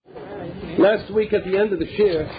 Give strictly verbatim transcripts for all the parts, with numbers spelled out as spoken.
Last week at the end of the shir,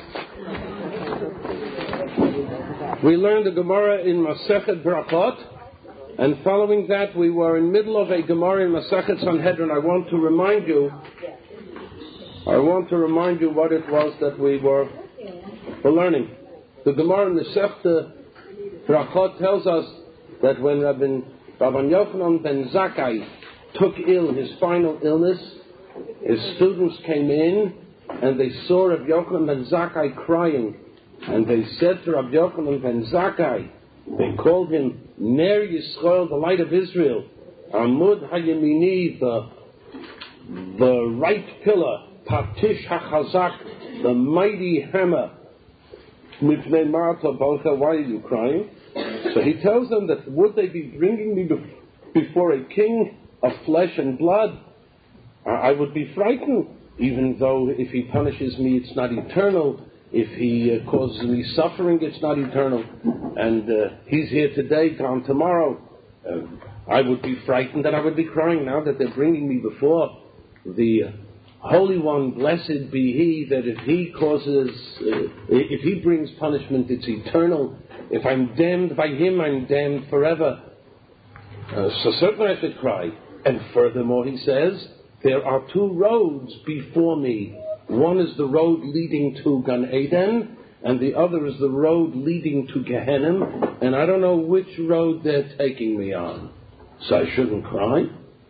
we learned the Gemara in Masechet Brachot, and following that we were in the middle of a Gemara in Masechet Sanhedrin. I want to remind you, I want to remind you what it was that we were, were learning. The Gemara in Masechet Brachot tells us that when Rabbi Rabban Yochanan ben Zakkai took ill, his final illness, his students came in and they saw Rabbi Yochanan ben Zakkai crying, and they said to Rabbi Yochanan ben Zakkai, they called him Ner Yisrael, the light of Israel, Amud HaYemini, the, the right pillar, Patish HaChazak, the mighty hammer, Mipnei Marta Balcha, why are you crying? So he tells them that would they be bringing me before a king of flesh and blood, I would be frightened, even though if he punishes me it's not eternal, if he uh, causes me suffering it's not eternal, and uh, he's here today, gone tomorrow. Uh, I would be frightened and I would be crying now that they're bringing me before the Holy One, blessed be he, that if he causes, uh, if he brings punishment it's eternal. If I'm damned by him, I'm damned forever. Uh, so certainly I should cry. And furthermore, he says, there are two roads before me. One is the road leading to Gan Eden, and the other is the road leading to Gehenna, and I don't know which road they're taking me on. So I shouldn't cry.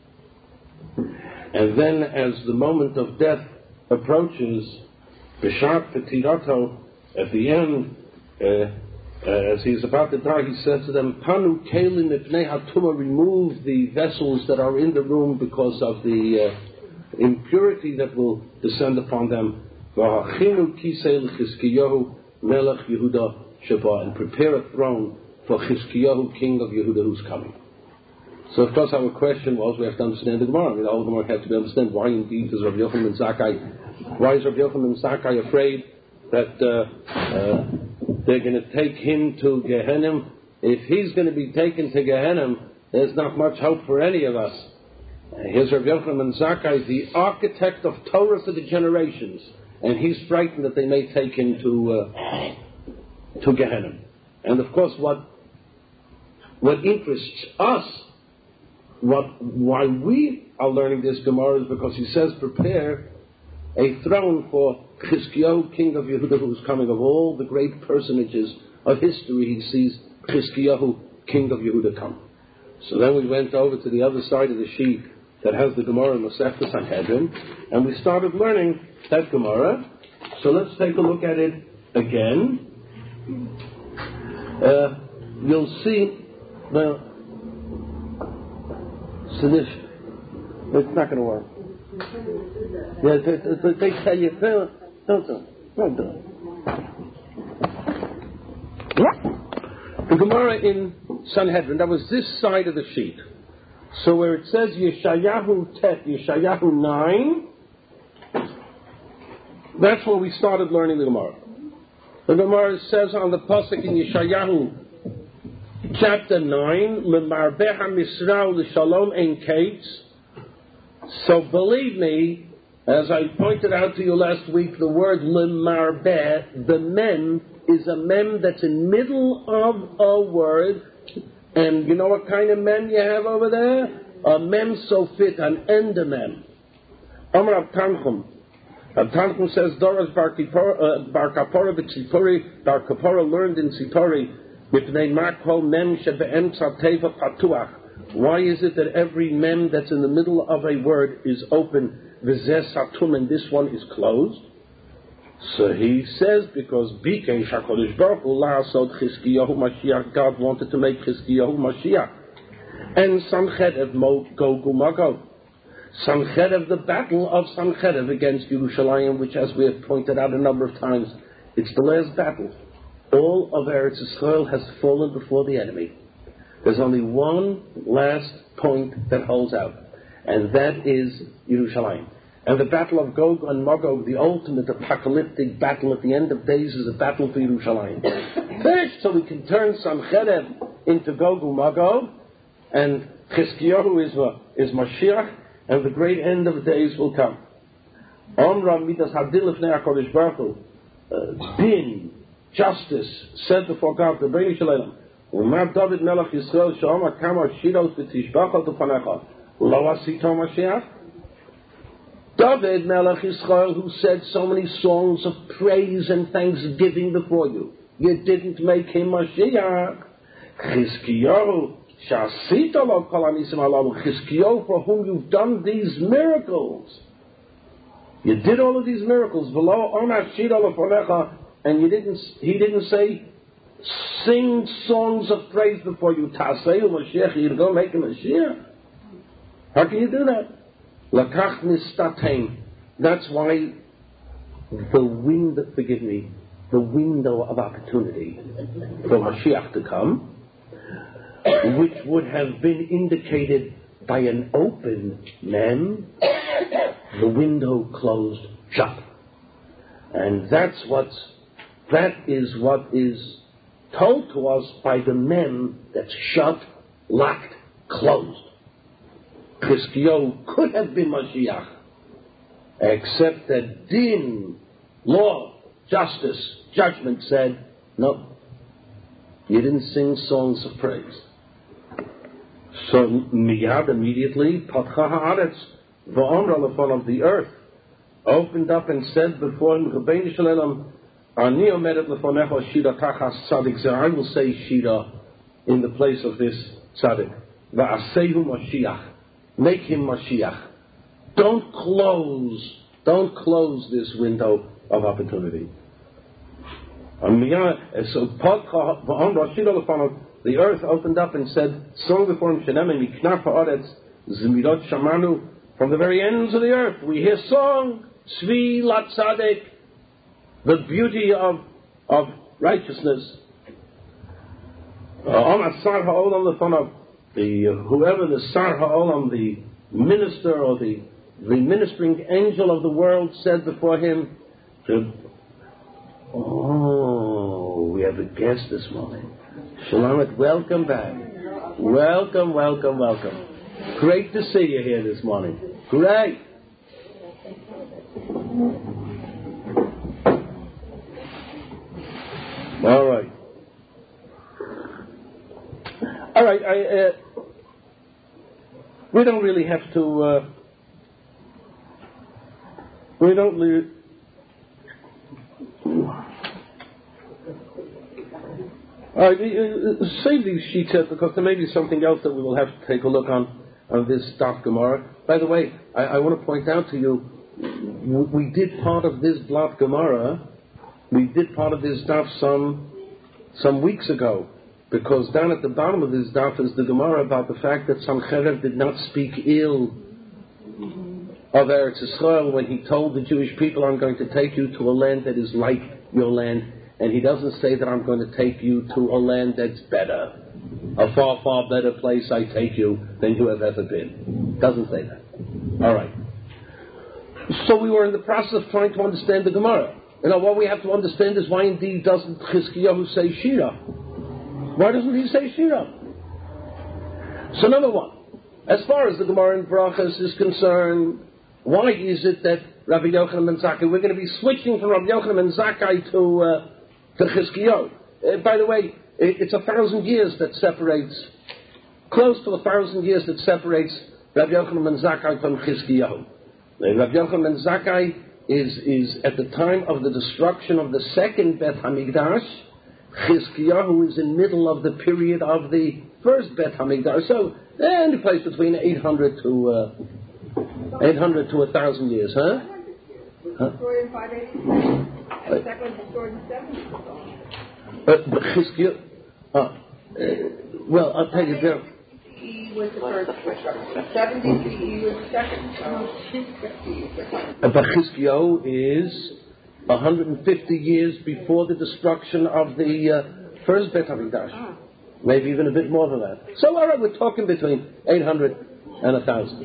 And then as the moment of death approaches, B'shat Petirato, at the end, uh, Uh, as he is about to die, he says to them, Panu Kelim Ipnei Hatuma, remove the vessels that are in the room because of the uh, impurity that will descend upon them. V'hachinu Kisei l'Chizkiyahu Melech Yehuda Sheba, and prepare a throne for Chizkiyahu, king of Yehuda, who's coming. So of course our question was, we have to understand the Gemara. I mean, the whole Gemara had to be understand why indeed is Rabbi Yochanan ben Zakkai, why is Rabbi Yochanan ben Zakkai afraid that uh, uh, they're going to take him to Gehenna? If he's going to be taken to Gehenna, there's not much hope for any of us. Here's Rabbi Yochanan ben Zakkai, the architect of Torah for the generations, and he's frightened that they may take him to uh, to Gehenna. And of course, what what interests us, what why we are learning this Gemara, is because he says, prepare a throne for Chizkiyahu, king of Yehuda, who's coming. Of all the great personages of history, he sees Chizkiyahu, king of Yehuda, come. So then we went over to the other side of the sheet that has the Gemara in Masechet Sanhedrin, and we started learning that Gemara. So let's take a look at it again. Uh, you'll see, well, so this, it's not going to work. Yeah, they, they, they tell you, no, don't do it, don't do it. The Gemara in Sanhedrin, that was this side of the sheet. So where it says Yeshayahu Tet, Yeshayahu nine, that's where we started learning the Gemara. The Gemara says on the pasuk in Yeshayahu chapter nine, L'marbeha Misrau L'shalom Ein Kates. So believe me, as I pointed out to you last week, the word L'marbeh, the mem, is a mem that's in middle of a word. And you know what kind of mem you have over there? A mem sofit, an endemem. Amar Rav Tanchum. Rav Tanchum says, Doras Bar Kapora B'Tzipori, Bar Kapora learned in Tzipori, Mipnei Marko mem shebe'emtza teva patuach. Why is it that every mem that's in the middle of a word is open, v'zeh satum, and this one is closed? So he says, because Bikei Shakodesh Baruch Hu la'asod Chizkiyahu Mashiach, God wanted to make Chizkiyahu Mashiach. And Sanchedev Gog uMagog. Sanchedev, the battle of Sanchedev against Yerushalayim, which, as we have pointed out a number of times, it's the last battle. All of Eretz Yisrael has fallen before the enemy. There's only one last point that holds out, and that is Yerushalayim. And the battle of Gog and Magog, the ultimate apocalyptic battle at the end of days, is a battle for Yerushalayim. Finished, so we can turn Sanchedev into Gog and Magog, and Chizkiyahu is, is Mashiach, and the great end of days will come. Omra midas hadil lifnei HaKadosh Baruch Hu, uh, din, justice, said before God, the Rebbeinu Shalom, Umar David Melech Yisrael, Sha'omar Kama Shiros B'tishbachot Upanecha, Lo Asito Mashiach. David Melech Yisrael, who said so many songs of praise and thanksgiving before you, you didn't make him Mashiach. Chizkiyahu, Sha'asita Lo Kol Anisim Alalu, Chizkiyahu, for whom you've done these miracles. You did all of these miracles, below Omar Shira L'Fonecha, and you didn't, he didn't say, sing songs of praise before you. Ta'aseu Mashiach, you're going to make him Mashiach. How can you do that? Lakach nistatein. That's why the window, forgive me, the window of opportunity for Mashiach to come, which would have been indicated by an open mem, the window closed shut. And that's what's, that is what is told to us by the mem that's shut, locked, closed. Chizkiyahu could have been Mashiach, except that din, law, justice, judgment said, no, you didn't sing songs of praise. So miyad, immediately, Patcha ha'aretz, v'omra l'fon of the earth, opened up and said before him, Rebbeinu Shalom, Ani omedet l'fonecha shira tachas tzadik zeh, I will say shira in the place of this tzadik. Va'asehu Mashiach. Make him Mashiach. Don't close, don't close this window of opportunity. So the earth opened up and said, song before him, from the very ends of the earth, we hear song, Tzvi Latzadik, the beauty of, of righteousness. The whoever the Sar Ha'olam, the minister or the the ministering angel of the world, said before him, to, oh, we have a guest this morning. Shalamet, welcome back. Welcome, welcome, welcome. Great to see you here this morning. Great. All right. All right, I, uh, we don't really have to, uh, we don't really, all right, uh, save these sheets up because there may be something else that we will have to take a look on, on this Daf Gemara. By the way, I, I want to point out to you, we did part of this Daf Gemara, we did part of this Daf some, some weeks ago. Because down at the bottom of this daf is the Gemara about the fact that Sancherev did not speak ill of Eretz Yisrael when he told the Jewish people, I'm going to take you to a land that is like your land. And he doesn't say that I'm going to take you to a land that's better. A far, far better place I take you than you have ever been. Doesn't say that. All right. So we were in the process of trying to understand the Gemara. You know, what we have to understand is why indeed doesn't Chizkiyahu say Shira? Why doesn't he say Shira? So number one, as far as the Gemara in Brachas is concerned, why is it that Rabbi Yochanan ben Zakkai, we're going to be switching from Rabbi Yochanan ben Zakkai to, uh, to Chizkiyahu. Uh, by the way, it, it's a thousand years that separates, close to a thousand years that separates Rabbi Yochanan ben Zakkai from Chizkiyahu. Uh, Rabbi Yochanan ben Zakkai is, is at the time of the destruction of the second Bet HaMikdash. Chizkiyahu is in the middle of the period of the first Bet HaMikdash. So, any place between eight hundred to uh, eight hundred to one thousand years, huh? huh? Destroyed in five eighty-six. And the second was destroyed in seventy. But, but Chizkiyahu, uh, uh, well, I'll tell you there. C E was the first. seventy C E was the second. Uh, but Chizkiyahu is one hundred fifty years before the destruction of the uh, first Bet HaMikdash. Ah. Maybe even a bit more than that. So, all right, we're talking between eight hundred and one thousand.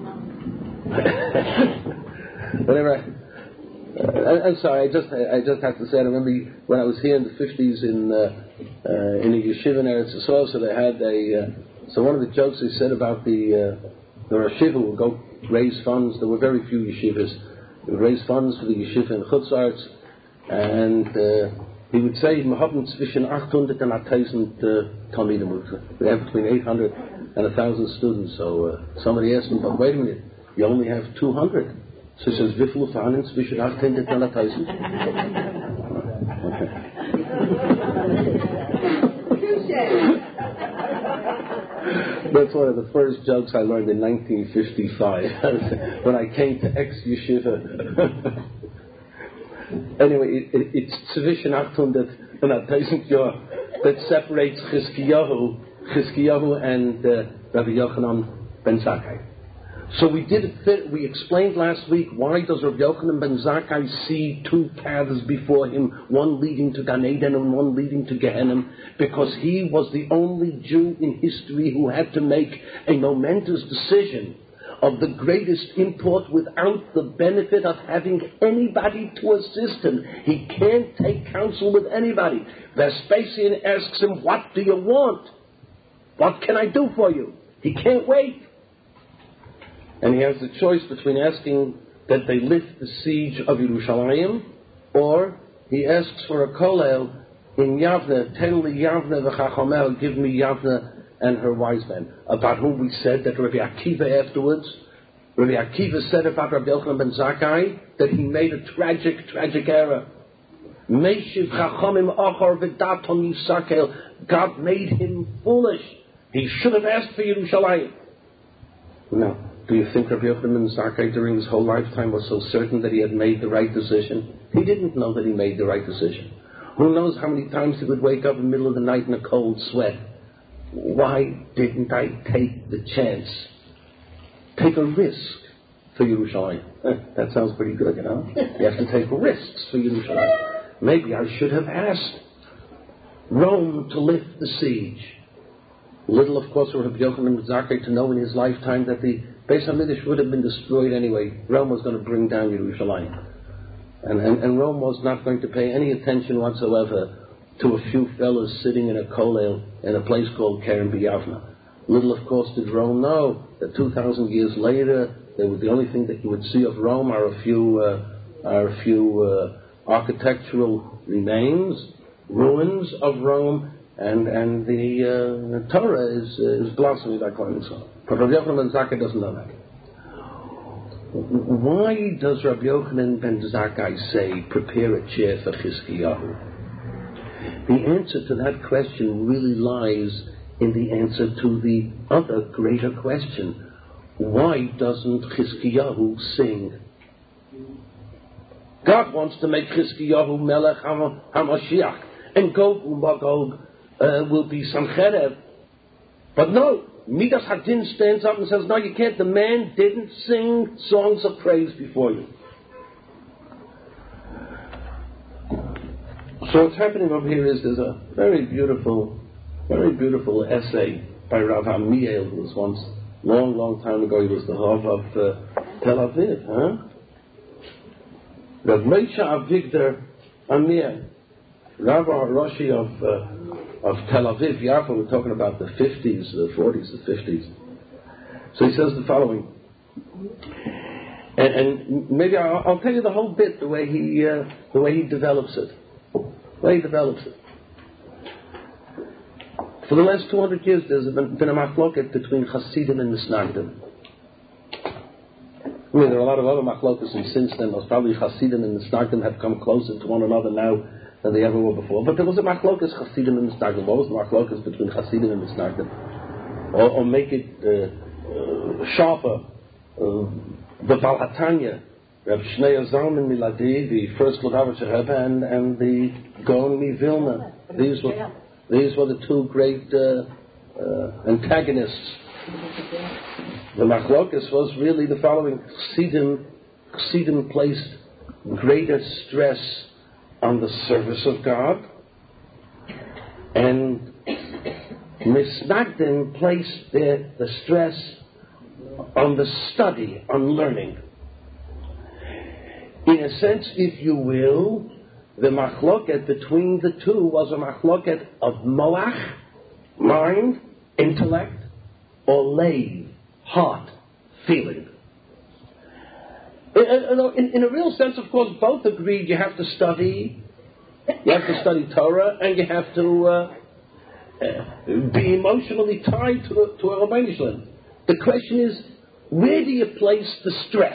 Whatever. Uh, I'm sorry, I just I just have to say, I remember when I was here in the fifties in, uh, uh, in a yeshiva in Eretz Yisrael, so they had a, uh, so one of the jokes they said about the, uh, the Rosh Yeshiva would go raise funds. There were very few yeshivas. He would raise funds for the yeshiva in Chutz Arts, and uh, he would say, "We have zwischen achthundert and one thousand Talmidim. We have between eight hundred and one thousand students." So uh, somebody asked him, "But wait a minute, you only have two hundred." So he says, "Wie viele Fahnen zwischen achthundert and one thousand?" That's one of the first jokes I learned in nineteen fifty-five when I came to ex-yeshiva. Anyway, it, it, it's sufficient achthundert and one thousand Yah that separates Chizkiyahu, Chizkiyahu and uh, Rabbi Yochanan ben Zakkai. So we did fit, we explained last week, why does Rabbi Yochanan ben Zakkai see two paths before him, one leading to Gan Eden and one leading to Gehenna? Because he was the only Jew in history who had to make a momentous decision of the greatest import without the benefit of having anybody to assist him. He can't take counsel with anybody. Vespasian asks him, "What do you want? What can I do for you?" He can't wait. And he has the choice between asking that they lift the siege of Yerushalayim, or he asks for a kolel in Yavne, "Ten li Yavne v'chachomel, give me Yavne and her wise men," about whom we said that Rabbi Akiva afterwards, Rabbi Akiva said about Rabbi Yochanan ben Zakkai that he made a tragic, tragic error. Meishiv chachomim achor v'daton yisakel. God made him foolish. He should have asked for Yerushalayim. Now, do you think Rabbi Yochanan ben Zakkai during his whole lifetime was so certain that he had made the right decision? He didn't know that he made the right decision. Who knows how many times he would wake up in the middle of the night in a cold sweat. Why didn't I take the chance? Take a risk for Yerushalayim. That sounds pretty good, you know? You have to take risks for Yerushalayim. Maybe I should have asked Rome to lift the siege. Little, of course, for Rabbi Yochanan ben Zakkai to know in his lifetime that the Beis HaMikdash would have been destroyed anyway. Rome was going to bring down Yerushalayim. And, and, and Rome was not going to pay any attention whatsoever to a few fellows sitting in a kollel in a place called Kerem B'Yavna. Little, of course, did Rome know that two thousand years later, they were the only thing that you would see of Rome are a few, uh, are a few uh, architectural remains, ruins of Rome, and and the uh, Torah is uh, is blossoming like one so. But Rabbi Yochanan ben Zakkai doesn't know that. Why does Rabbi Yochanan ben Zakkai say, "Prepare a chair for Chizkiyahu"? The answer to that question really lies in the answer to the other greater question. Why doesn't Chizkiyahu sing? God wants to make Chizkiyahu Melech HaMashiach, and Gog u'Magog uh, will be Sancherev. But no, Midas Hadin stands up and says, "No, you can't. The man didn't sing songs of praise before you." So what's happening over here is there's a very beautiful, very beautiful essay by Rav Amiel, who was once, long, long time ago, he was the Rav of uh, Tel Aviv, huh? Rav Moshe Avigdor Amiel, Rav Rashi of, uh, of Tel Aviv, Yafa, we're talking about the fifties, the forties, the fifties. So he says the following, and, and maybe I'll, I'll tell you the whole bit, the way he, uh, the way he develops it. The way he develops it. For the last two hundred years, there's been, been a machloket between Hasidim and Misnagdim. I mean, there are a lot of other machlokes, and since then, most probably Hasidim and Misnagdim have come closer to one another now than they ever were before. But there was a machlokes Hasidim and Misnagdim. What was the machlokes between Hasidim and Misnagdim? Or, or make it uh, uh, sharper. Uh, the Baal HaTanya, Reb Shneur Zalman Miladi, the first Lubavitcher Rebbe, and, and the Gaon Vilna. These were these were the two great uh, uh, antagonists. The machlokas was really the following: Chassidim, Chassidim placed greater stress on the service of God, and Misnagdim placed the, the stress on the study, on learning. In a sense, if you will, the machloket between the two was a machloket of moach, mind, intellect, or leiv, heart, feeling. In, in, in a real sense, of course, both agreed you have to study, you have to study Torah, and you have to uh, uh, be emotionally tied to a, to a Rabbeinu Shalom. The question is, where do you place the stress?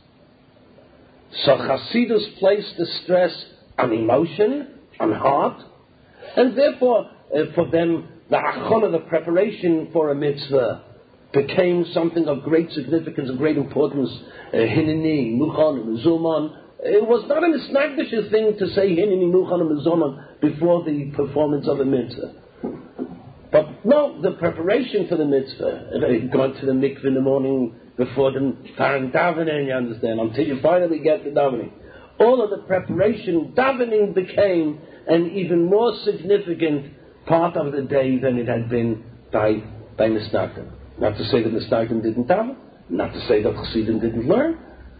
So Hasidus placed the stress on emotion, on heart, and therefore, uh, for them, the achona, the preparation for a mitzvah, became something of great significance and great importance. Hineni, Muchan, Mizulman. It was not a misnagdish thing to say Hineni, Muchan, and Mizulman before the performance of a mitzvah. But no, the preparation for the mitzvah, going to the mikveh in the morning before the starting davening, you understand, until you finally get to davening. All of the preparation, davening became an even more significant part of the day than it had been by by Misnagdim. Not to say that Misnagdim didn't daven, not to say that Chassidim didn't learn.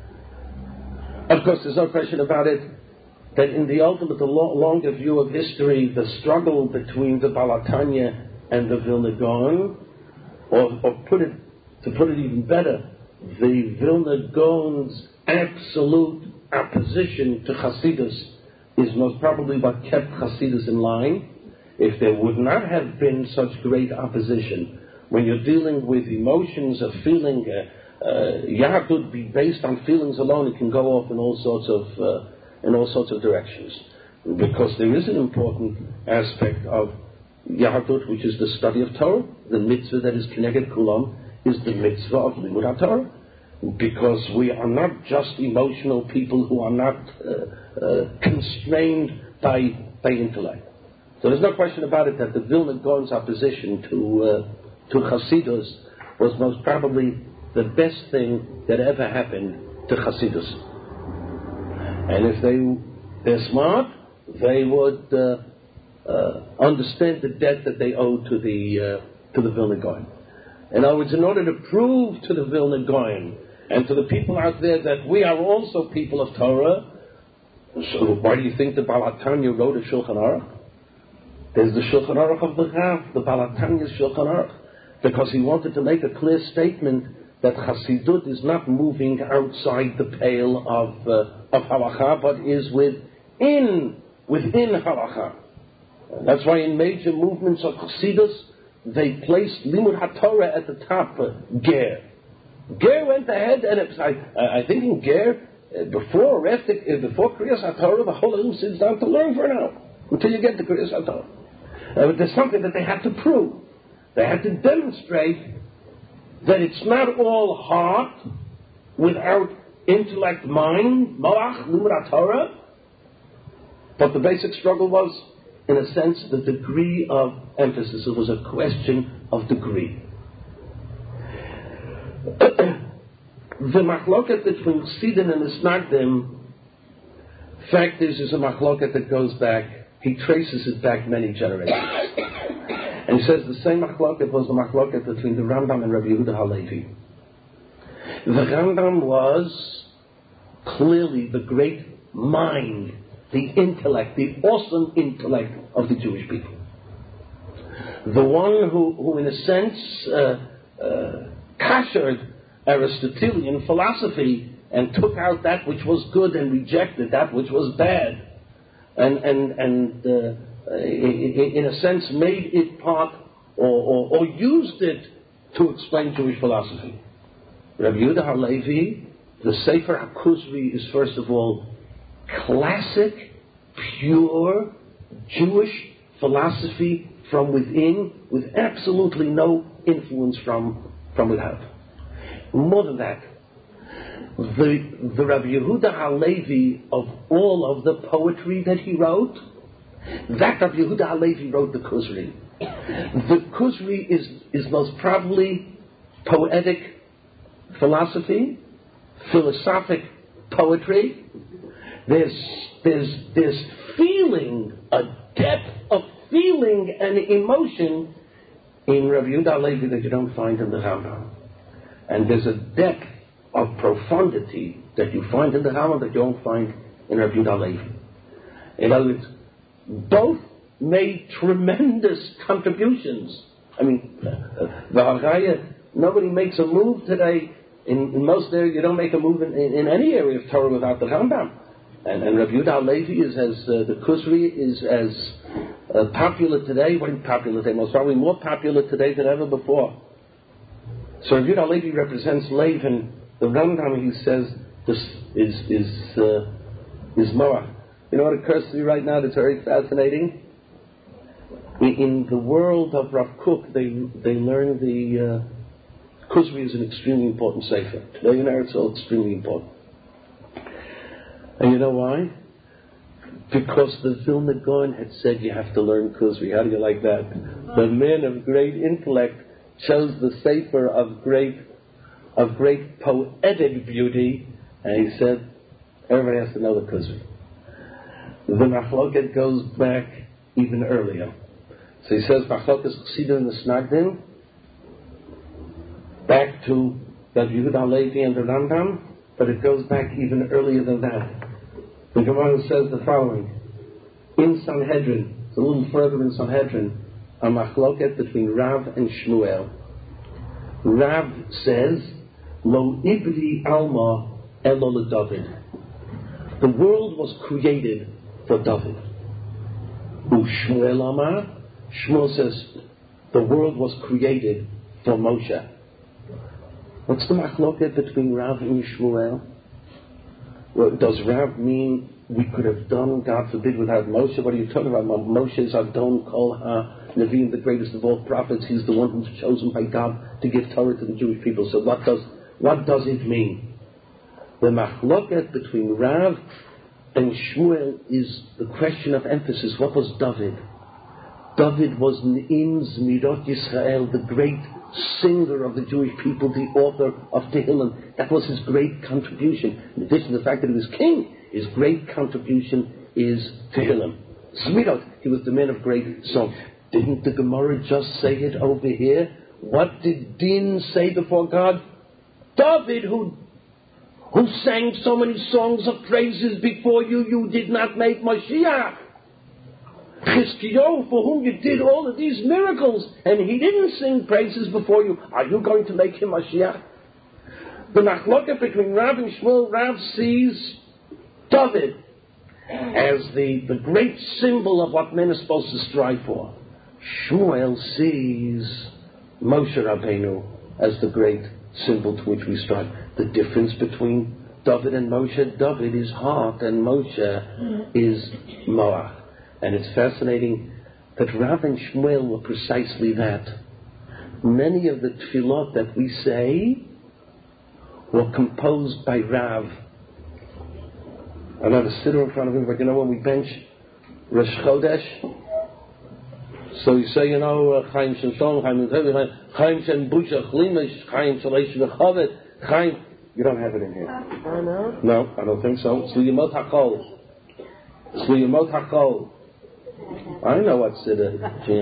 Of course, there's no question about it that in the ultimate, the lo- longer view of history, the struggle between the Baal HaTanya and the Vilna Gaon, or, or put it, to put it even better, the Vilna Gaon's absolute opposition to Chassidus is most probably what kept Chassidus in line. If there would not have been such great opposition, when you're dealing with emotions of feeling, uh, uh, Yahadut be based on feelings alone, it can go off in all sorts of uh, in all sorts of directions. Because there is an important aspect of Yahadut, which is the study of Torah. The mitzvah that is connected kulam is the mitzvah of Limud HaTorah. Because we are not just emotional people who are not uh, uh, constrained by by intellect. So there's no question about it that the Vilna Gaon's opposition to uh, to Chassidus was most probably the best thing that ever happened to Chassidus. And if they they're smart, they would uh, uh, understand the debt that they owe to the uh, to the Vilna Gaon. In other words, in order to prove to the Vilna Gaon and to the people out there that we are also people of Torah, so why do you think the Baal HaTanya wrote a Shulchan Aruch? There's the Shulchan Aruch of the Rav, the Baal HaTanya's Shulchan Aruch, because he wanted to make a clear statement that Chassidut is not moving outside the pale of uh, of Halacha, but is within within Halacha. That's why in major movements of Chassidus, they placed Limud HaTorah at the top, uh, Ger. Ger went ahead, and it was, I, I think in Ger, uh, before or after, uh, before Kriyas HaTorah, the whole Ilum sits down to learn for an hour, until you get to Kriyas HaTorah. Uh, but there's something that they have to prove. They have to demonstrate that it's not all heart without intellect, mind, Malach, Limud HaTorah, but the basic struggle was, in a sense, the degree of emphasis. It was a question of degree. The machloket between Chassidim and Misnagdim, fact is, is a machloket that goes back, he traces it back many generations. And he says the same machloket was the machloket between the Rambam and Rabbi Yehuda Halevi. The Rambam was clearly the great mind, the intellect, the awesome intellect of the Jewish people. The one who, who in a sense, uh, uh, kashered Aristotelian philosophy and took out that which was good and rejected that which was bad, and and and uh, in a sense made it part or, or, or used it to explain Jewish philosophy. Rabbi Yehuda Halevi, the Sefer HaKuzri is first of all classic, pure Jewish philosophy from within, with absolutely no influence from from without. More than that, the, the Rabbi Yehuda Halevi of all of the poetry that he wrote, that Rabbi Yehuda Halevi wrote the Kuzri. The Kuzri is, is most probably poetic philosophy, philosophic poetry. There's, there's, there's feeling, a depth of feeling and emotion in Rabbi Yehuda Halevi that you don't find in the Rambam. And there's a depth of profundity that you find in the Rambam that you don't find in Rabbi Yehuda Halevi. In other words, both made tremendous contributions. I mean, the Haraya, nobody makes a move today in, in most areas, you don't make a move in, in, in any area of Torah without the Rambam. And, and Rabbi Yehuda Halevi is as, uh, the Kusri is as uh, popular today, what is popular today? Most probably more popular today than ever before. So Rabbi Yehuda Halevi represents Lev, and the Rambam, he says, this is, is, uh, is Moach. You know what occurs to me right now that's very fascinating? In, in the world of Rav Kook, they, they learn the, uh, Kusri is an extremely important sefer. Today in Eretz, it's extremely important. And you know why? Because the Vilna Gaon had said you have to learn Kusri. How do you like that? The man of great intellect chose the sefer of great, of great poetic beauty, and he said, everybody has to know the Kusri. The Machloket goes back even earlier. So he says, Machloket Chasidim and the Snagdim, back to Rabbi Yehuda Halevi and the Rambam, but it goes back even earlier than that. The Gemara says the following: in Sanhedrin, it's a little further in Sanhedrin, a machloket between Rav and Shmuel. Rav says, Lo ibri alma elo leDavid. The world was created for David. U Shmuel amar, Shmuel says, the world was created for Moshe. What's the machloket between Rav and Shmuel? Well, does Rav mean we could have done, God forbid, without Moshe? What are you talking about? Moshe is Adon Kol HaNevi'im, the greatest of all prophets. He's the one who's chosen by God to give Torah to the Jewish people. So what does what does it mean? The machloket between Rav and Shmuel is the question of emphasis. What was David? David was Ne'im Zmirot Yisrael, the great singer of the Jewish people, the author of Tehillim. That was his great contribution. In addition to the fact that he was king, his great contribution is Tehillim. Zmirot, he was the man of great song. Didn't the Gemara just say it over here? What did Din say before God? David, who who sang so many songs of praises before you, you did not make Mashiach. Chizkiyahu, for whom you did all of these miracles, and he didn't sing praises before you. Are you going to make him Mashiach? The machloket between Rav and Shmuel, Rav sees David as the, the great symbol of what men are supposed to strive for. Shmuel sees Moshe Rabbeinu as the great symbol to which we strive. The difference between David and Moshe, David is heart and Moshe is Moach. And it's fascinating that Rav and Shmuel were precisely that. Many of the tefillot that we say were composed by Rav. I have a sitter in front of him, but you know when we bench Rosh Chodesh, so you say, you know, Chaim Shem Shalom, Chaim Chaim Shem Busha Chlimish, Chaim Shalesh V'Chavet, Chaim. You don't have it in here. I know. No, I don't think so. Sliyamot HaKol. Sliyamot HaKol. I know what siddur,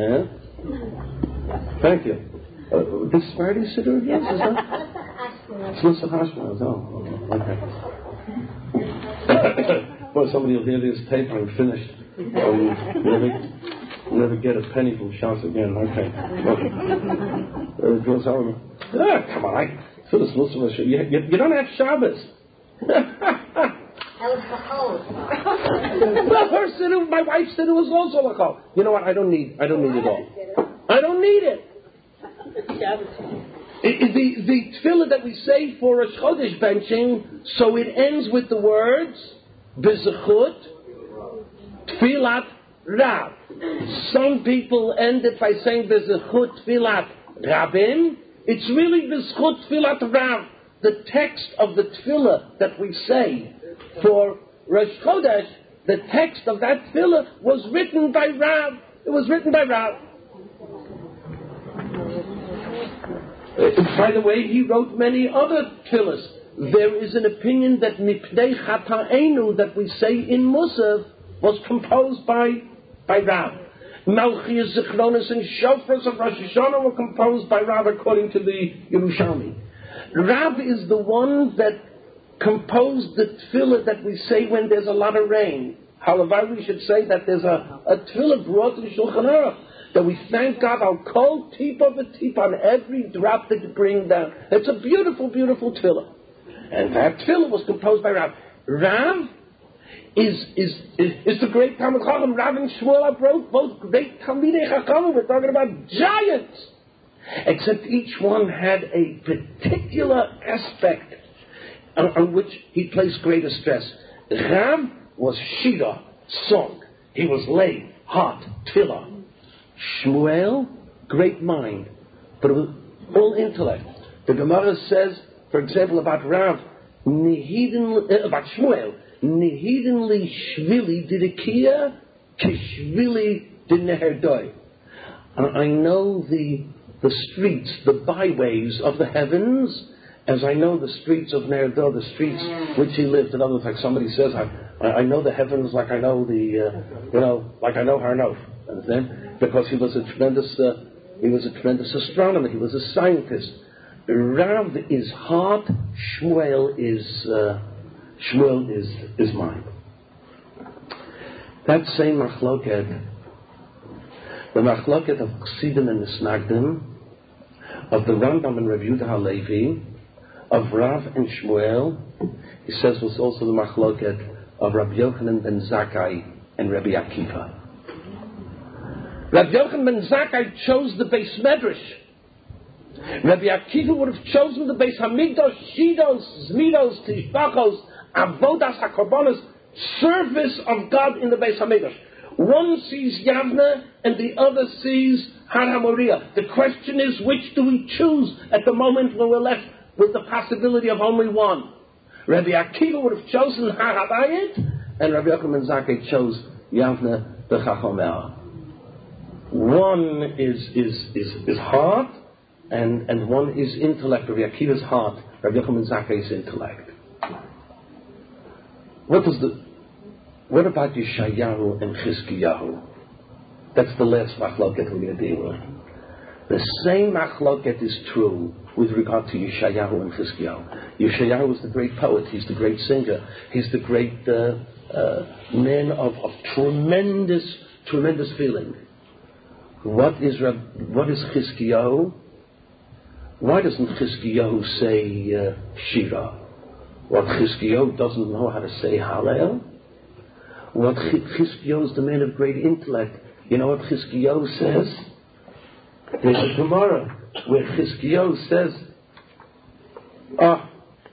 Jan. Thank you. Uh, this Friday siddur of yours, is that? It's Nusach Hashemaz. Oh, okay. Boy, somebody will hear this tape. I'm finished. Um, never, never get a penny from Shas again. Okay. Okay. Uh, Joe Solomon. Ah, come on. I, so this Nusach, you, you, you don't have Shabbos. That was Lachol. Well, her siddur, my wife's siddur was also Lachol. You know what? I don't need. I don't need it all. I don't need it. it the the tefillah that we say for Rosh Chodesh benching, so it ends with the words B'zechut Tfilat Rav. Some people end it by saying B'zechut Tfilat Rabim. It's really B'zechut Tfilat Rav. The text of the tefillah that we say for Rosh Chodesh, the text of that tefillah was written by Rav. It was written by Rav. Uh, by the way, he wrote many other tefillahs. There is an opinion that Mipnei Chata'enu that we say in Musaf was composed by by Rav. Malchiyas, Zichronos, and Shofros of Rosh Hashanah were composed by Rav according to the Yerushalmi. Rav is the one that composed the tefillah that we say when there's a lot of rain. However, we should say that there's a, a tefillah brought in Shulchan Aruch. that we thank God on kol tip of a tip on every drop that you bring down. It's a beautiful, beautiful tefillah. And that tefillah was composed by Rav. Rav is is is, is the great Talmid Chacham. Rav and Shmuel are both, both great Talmidei Chacham. We're talking about giants. Except each one had a particular aspect on, on which he placed greater stress. Rav was Shira, song. He was lay, heart, tefillah. Shmuel, great mind, but it was all intellect. The Gemara says, for example, about Rav, Nihiden, about Shmuel, Nihiden li shvili didikia kishvili dineherdoi. I know the the streets, the byways of the heavens, as I know the streets of Nerdo, the streets which he lived. In other words, like somebody says, I, I know the heavens like I know the, uh, you know, like I know Harnof. Understand? Because he was a tremendous, uh, he was a tremendous astronomer. He was a scientist. Rav is heart. Shmuel is uh, Shmuel is is mind. That same machloket, the machloket of Chassidim and Misnagdim, of the Rambam and Rabbi Yehuda Halevi, of Rav and Shmuel, he says was also the machloket of Rabbi Yochanan ben Zakkai and Rabbi Akiva. Rabbi Yochanan ben Zakkai chose the Beis Medrash. Rabbi Akiva would have chosen the Beis Hamikdash, Shidos, Zmidos, Tishbachos, Avodas HaKorbanos, service of God in the Beis Hamikdash. One sees Yavne and the other sees Har HaMoriah. The question is, which do we choose at the moment when we're left with the possibility of only one? Rabbi Akiva would have chosen Har HaBayit, and Rabbi Yochanan ben Zakkai chose Yavne the Chachomel. One is is is is heart, and and one is intellect. Rabbi Akiva's heart, Rabbi Yochanan ben Zakkai's intellect. What does the What about Yeshayahu and Chizkiyahu? That's the last machloket we're going to deal with. The same machloket is true with regard to Yeshayahu and Chizkiyahu. Yeshayahu is the great poet. He's the great singer. He's the great uh, uh, man of, of tremendous, tremendous feeling. What is what is Chizkiyahu? Why doesn't Chizkiyahu say uh, Shira? What Chizkiyahu doesn't know how to say Hallel? What Chizkiyahu is the man of great intellect. You know what Chizkiyahu says? There's a Gemara where Chizkiyahu says, ah,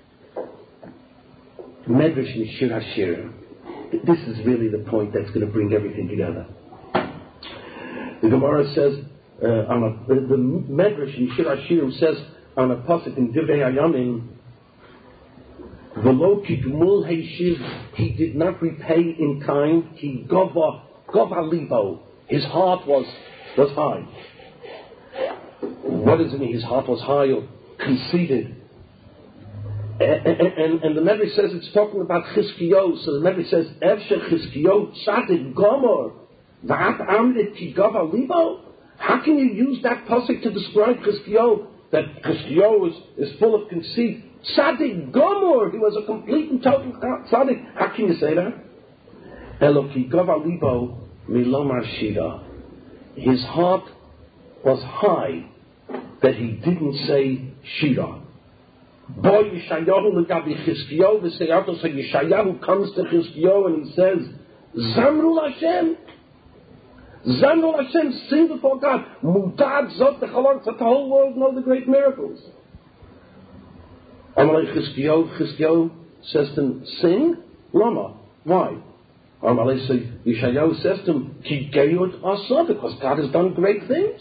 Medrash Mishir Hashirim. This is really the point that's going to bring everything together. The Gemara says, uh, on a, the, the Medrash Mishir Hashirim says on a pasuk in Divrei Hayamim, V'lo kigmul heishiv, he did not repay in time. He gova gova libo. His heart was was high. What does it mean? His heart was high or conceited. And, and, and the Medrash says it's talking about Chizkiyahu. So the Medrash says, Evshe Chizkiyahu tzadik gomor v'at amrit ki gova libo. How can you use that pasuk to describe Chizkiyahu? That Chizkiyahu is, is full of conceit. Tzadik Gomor, he was a complete and total tzadik. How can you say that? Eloki Gova Libo Milomar Shira. His heart was high that he didn't say Shira. Boy Yeshayahu Legabi Chizkiyahu v'seyato. So Yeshayahu comes to Chizkiyahu and he says, Zamru Hashem. Zamru Hashem, sing before God. Mutad Zot Techalon, so the whole world know the great miracles. Amalei Chizkiyahu, Chizkiyahu says to him, sing? Lama. Why? Amalei Yeshayahu says to him, Ki Geyot Asa, because God has done great things.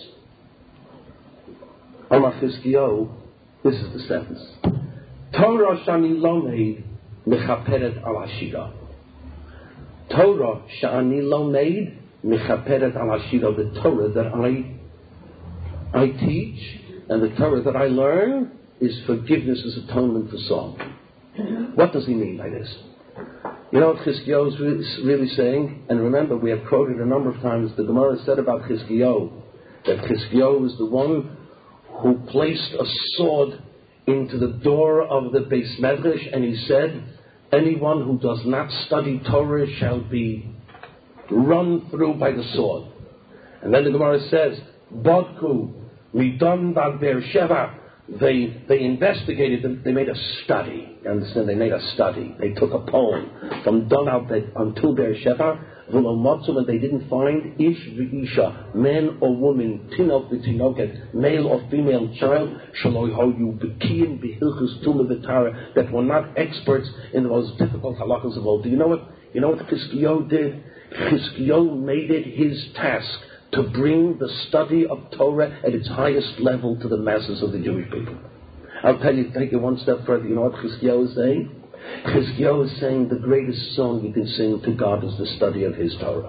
Amalei Chizkiyahu, this is the sentence. Torah Shani Lomeid Mechaperet Al Hashira. Torah Shani Lomeid Mechaperet Al Hashira. The Torah that I I teach and the Torah that I learn is forgiveness as atonement for song. What does he mean by this? You know what Chizkiyahu is really, really saying? And remember, we have quoted a number of times, the Gemara said about Chizkiyahu, that Chizkiyahu was the one who placed a sword into the door of the Beis Medrash, and he said, anyone who does not study Torah shall be run through by the sword. And then the Gemara says, Bodku, Midon Bad Beersheva, they they investigated them, they made a study. You understand? They made a study. They took a poem from Don out until Beersheva, and they didn't find Ish v'Isha, man or woman, Tinok v'Tinoket, male or female child, Shaloihoyu Bekiyin Behilchus Tumah V'Tara, that were not experts in the most difficult halachas of all. Do you know what? You know what Chizkiyahu did? Chizkiyahu made it his task to bring the study of Torah at its highest level to the masses of the Jewish people. I'll tell you, take it one step further. You know what Chizkiyahu is saying? Chizkiyahu is saying the greatest song you can sing to God is the study of His Torah.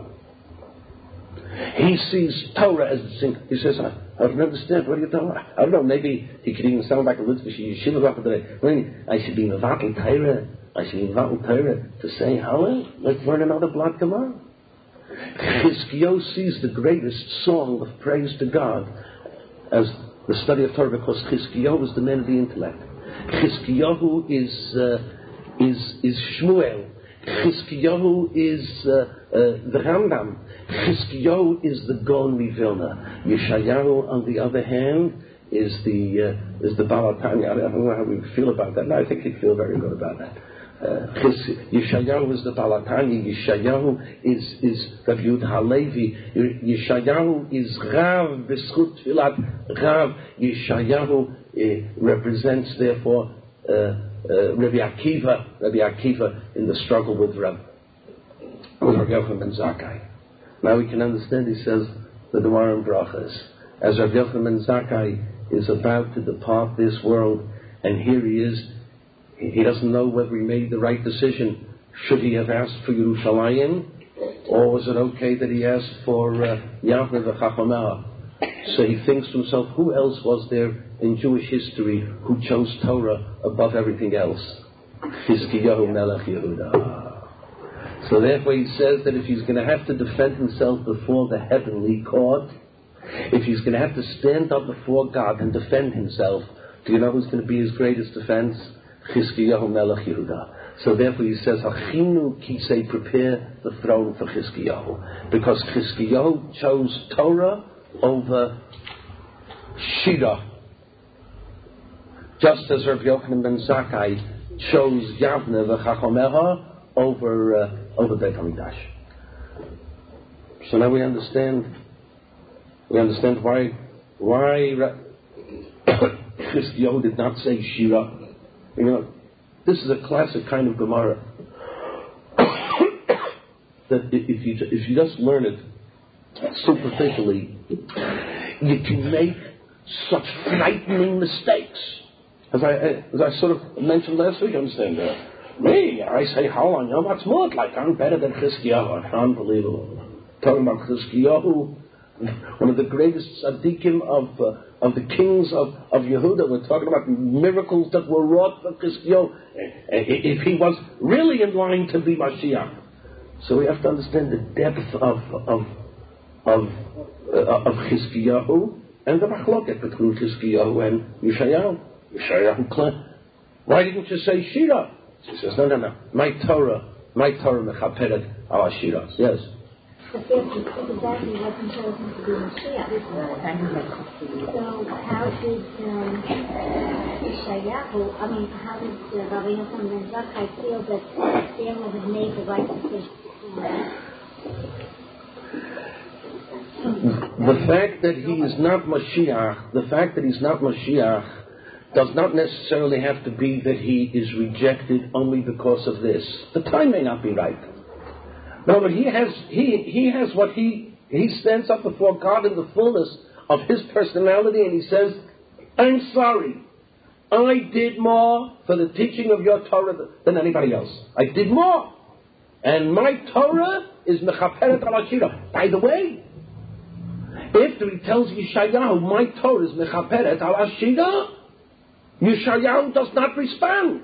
He sees Torah as a sing. He says, I, I don't understand. What are you talking about? I don't know. Maybe he could even sound like a Litzvah Yeshiva Rabbah today. I should be Mevatel Torah. I should be Mevatel Torah to say, Hallel, let's learn another block Gemara. Chizkiyahu sees the greatest song of praise to God as the study of Torah, because Chizkiyahu is the man of the intellect. Chizkiyahu is uh, is is Shmuel. Chizkiyahu is uh, uh, the Rambam. Chizkiyahu is the Gaon Mivilna. Yeshayahu, on the other hand, is the uh, is the Baal HaTanya. I don't know how we feel about that. No, I think he'd feel very good about that. Uh, Yeshayahu is the Baal HaTanya. Yeshayahu is is Rav Yehuda Halevi. Yeshayahu is Rav B'schut Tfilat Rav. Yeshayahu uh, represents therefore uh, uh, Rabbi Akiva. Rabbi Akiva in the struggle with Rav with Rav Yochanan ben Zakkai. Now we can understand. He says the Gemara in Brachas, as Rav Yochanan ben Zakkai is about to depart this world, and here he is. He doesn't know whether he made the right decision. Should he have asked for Yerushalayim, or was it okay that he asked for Yavne v'Chachamah? So he thinks to himself, who else was there in Jewish history who chose Torah above everything else? Chizkiyahu Melech Yehuda. So therefore he says that if he's going to have to defend himself before the heavenly court, if he's going to have to stand up before God and defend himself, do you know who's going to be his greatest defense? Chizkiyahu Melech Yehuda. So therefore he says, Achinu Kisei, prepare the throne for Chizkiyahu. Because Chizkiyahu chose Torah over Shira. Just as Rav Yochanan ben Zakkai chose Yavne v'Chachomeha over, uh, over Beit HaMikdash. So now we understand, we understand why, why Chizkiyahu did not say Shira. You know, this is a classic kind of Gemara that if you if you just learn it superficially, you can make such frightening mistakes. As I as I sort of mentioned last week, I'm saying that me, I say how on Yom Ha'atzmaut, like I'm better than Chizkiyahu. Unbelievable. Talking about Chizkiyahu, one of the greatest tzaddikim of uh, of the kings of, of Yehuda. We're talking about miracles that were wrought for Chizkiyahu. If he was really in line to be Mashiach. So we have to understand the depth of of of, uh, of Chizkiyahu and the machloket between Chizkiyahu and Yeshayahu. Yeshayahu, why didn't you say Shira? She says, no, no, no. My Torah, my Torah mechaperet our Shira. Yes. But if exactly wasn't chosen to be Mashiach. So how did um, Yeshayahu, I mean, how did uh, Rabbi Yochanan ben Zakkai feel that Daniel had made the right decision? The fact that he is not Mashiach, the fact that he's not Mashiach, does not necessarily have to be that he is rejected only because of this. The time may not be right. No, but he has he he has what he he stands up before God in the fullness of his personality, and he says, I'm sorry. I did more for the teaching of your Torah than anybody else. I did more. And my Torah is mechaperet al Shira. By the way, after he tells Yeshayahu, my Torah is mechaperet al Shira, Yeshayahu does not respond.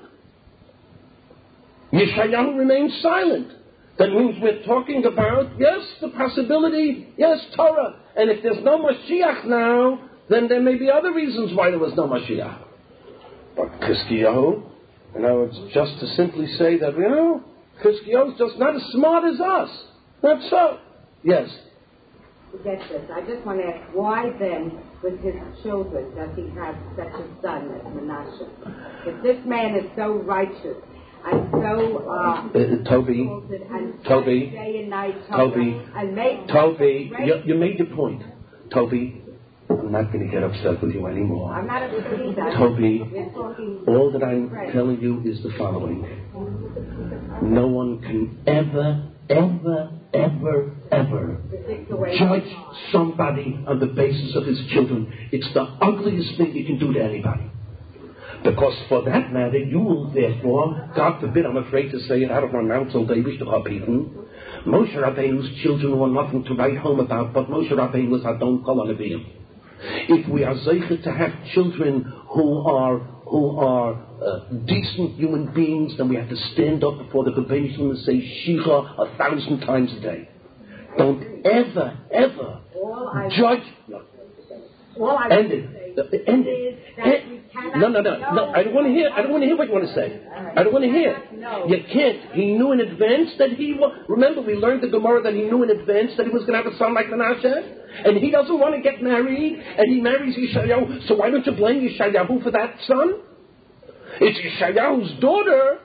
Yeshayahu remains silent. That means we're talking about, yes, the possibility, yes, Torah. And if there's no Mashiach now, then there may be other reasons why there was no Mashiach. But Chizkiyahu, you know, it's just to simply say that, you know, Chizkiyahu is just not as smart as us. Not so. Yes. forget this. I just want to ask, why then, with his children, does he have such a son as Menashe? If this man is so righteous and so uh, uh, Toby, and Toby, day and night, Toby, and make Toby, you, you made your point. Toby, I'm not going to get upset with you anymore. I'm not upset either. Toby, We're talking all that I'm friends. telling you is the following. No one can ever, ever, ever, ever judge somebody on the basis of his children. It's the ugliest thing you can do to anybody. Because for that matter, you will therefore, God forbid, I'm afraid to say it out of my mouth, so they wish to have eaten. Moshe Rabbeinu's children were nothing to write home about, but Moshe Rabbeinu was Adon Kol HaNeviim. If we are zeichet to have children who are who are uh, decent human beings, then we have to stand up before the Rebbeinu and say Shicha a thousand times a day. Don't ever, ever judge. All I End it. End it. End. No, no, no, no. I don't want to hear. I don't want to hear what you want to say. I don't want to hear. You can't. He knew in advance that he was. Remember, we learned the Gemara that he knew in advance that he was going to have a son like Menashe, and he doesn't want to get married, and he marries Yeshayahu. So why don't you blame Yeshayahu for that son? It's Yeshayahu's daughter.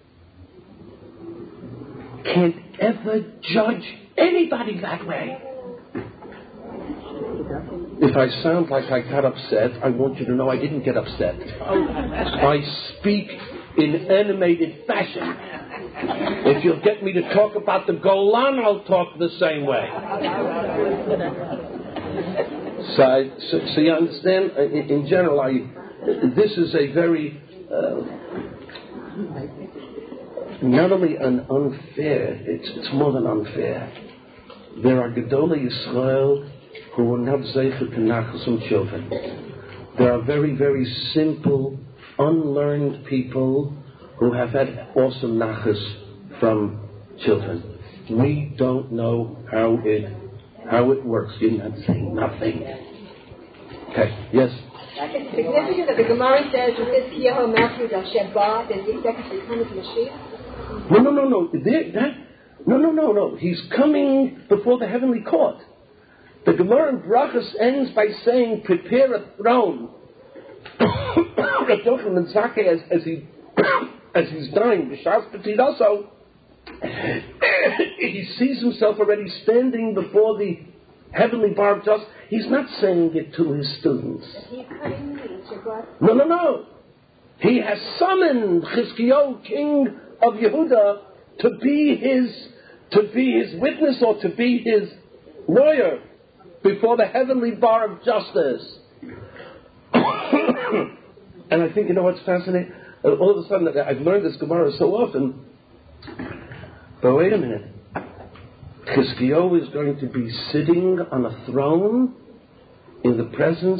Can't ever judge anybody that way. If I sound like I got upset, I want you to know I didn't get upset. I speak in animated fashion. If you'll get me to talk about the Golan, I'll talk the same way. So, I, so, so you understand, in, in general, I, this is a very, uh, not only an unfair, it's, it's more than unfair. There are Gedolei Yisrael who were not zeicher to nachas children. There are very, very simple, unlearned people who have had also nachas from children. We don't know how it how it works. You're not saying nothing. Okay, yes? It's significant that the Gemara says that this Kiyahu Melchizedek Sheba is the second return of Mashiach. No, no, no, no. There, that, no, no, no, no. He's coming before the heavenly court. The Gemara in Brachos ends by saying, prepare a throne. Rav Yochanan Zakkai, as, as, he, as he's dying, B'shas Petit also, he sees himself already standing before the heavenly bar of justice. He's not saying it to his students. No, no, no. He has summoned Chizkiyahu, king of Yehuda, to be his, to be his witness or to be his lawyer before the heavenly bar of justice. And I think, you know what's fascinating? All of a sudden, I've learned this Gemara so often. But wait a minute. Chizkiyahu is going to be sitting on a throne in the presence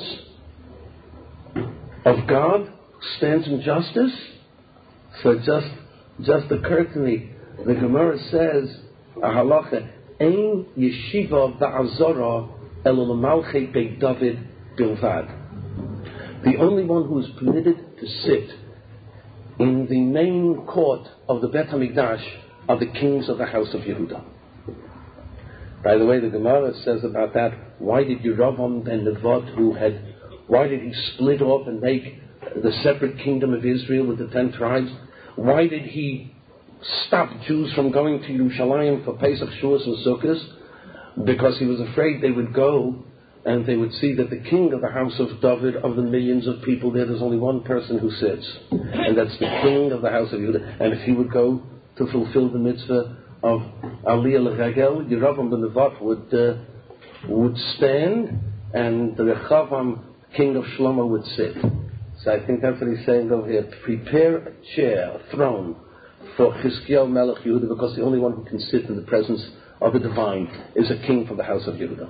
of God, who stands in justice. So it just, just occurred to me. The Gemara says, a halacha, Ein yeshiva ba'azora elo l'malchei Beit David bilvad. The only one who is permitted to sit in the main court of the Bet HaMikdash are the kings of the house of Yehuda. By the way, the Gemara says about that, why did Yerovam ben Nevat, who had, why did he split off and make the separate kingdom of Israel with the ten tribes? Why did he stop Jews from going to Yerushalayim for Pesach, Shavuos, and Sukkot? Because he was afraid they would go and they would see that the king of the house of David, of the millions of people there, there's only one person who sits, and that's the king of the house of Yehuda. And if he would go to fulfill the mitzvah of Aliyah L'Regel, Yerovam ben Nevat would uh, would stand, and the Rechavam, king of Shlomo, would sit. So I think that's what he's saying over here. Prepare a chair, a throne, for Chizkiyahu Melech Yehuda, because the only one who can sit in the presence of the divine is a king from the house of Yehuda.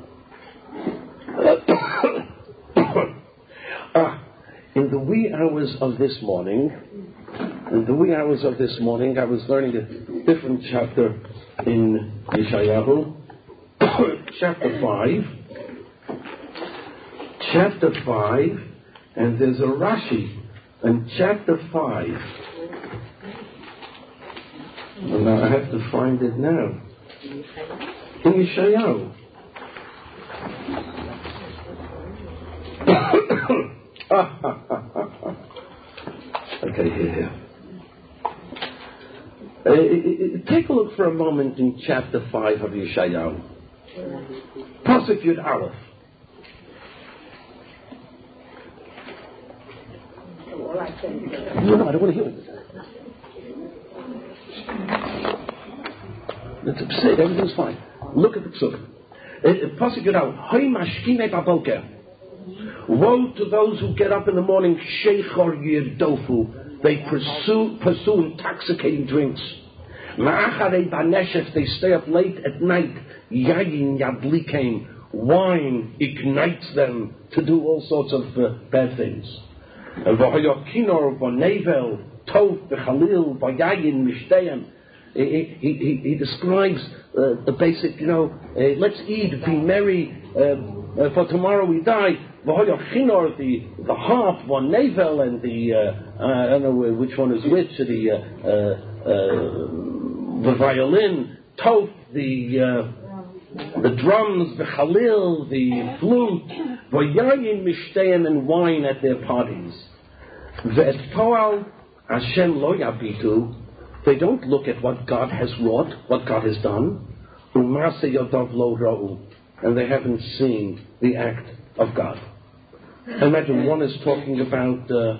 ah, in the wee hours of this morning, in the wee hours of this morning, I was learning a different chapter in Yeshayahu, chapter five, chapter five, and there's a Rashi in chapter five. And now I have to find it now. In Yeshayahu. Okay, here, here. Uh, take a look for a moment in chapter five of Yeshayahu. Pasuk Yud Aleph. No, no, I don't want to hear it. It's absurd. Everything's fine. Look at the psuk. Pasuk Yud Aleph. Hoy mashkine baboker. Woe to those who get up in the morning, sheichor yirdofu. They pursue, pursue intoxicating drinks. Ma'acharei baneshef, they stay up late at night. Yayin yadlikem, wine ignites them to do all sorts of uh, bad things. V'hoyokinor v'nevel, tov v'chalil v'yayin mishteyem. He, he, he, he describes uh, the basic, you know, uh, let's eat, be merry, uh, uh, for tomorrow we die. V'hoyochinor, the the harp, one navel, and the uh, uh, I don't know which one is which, the uh, uh, uh, the violin, tof, the uh, the drums, the chalil, the flute, v'yayin mishteim, and wine at their parties. Ve'et poal Hashem lo yabitu. They don't look at what God has wrought, what God has done. U'maseh yodav lo ra'u, and they haven't seen the act of God. Imagine one is talking about uh,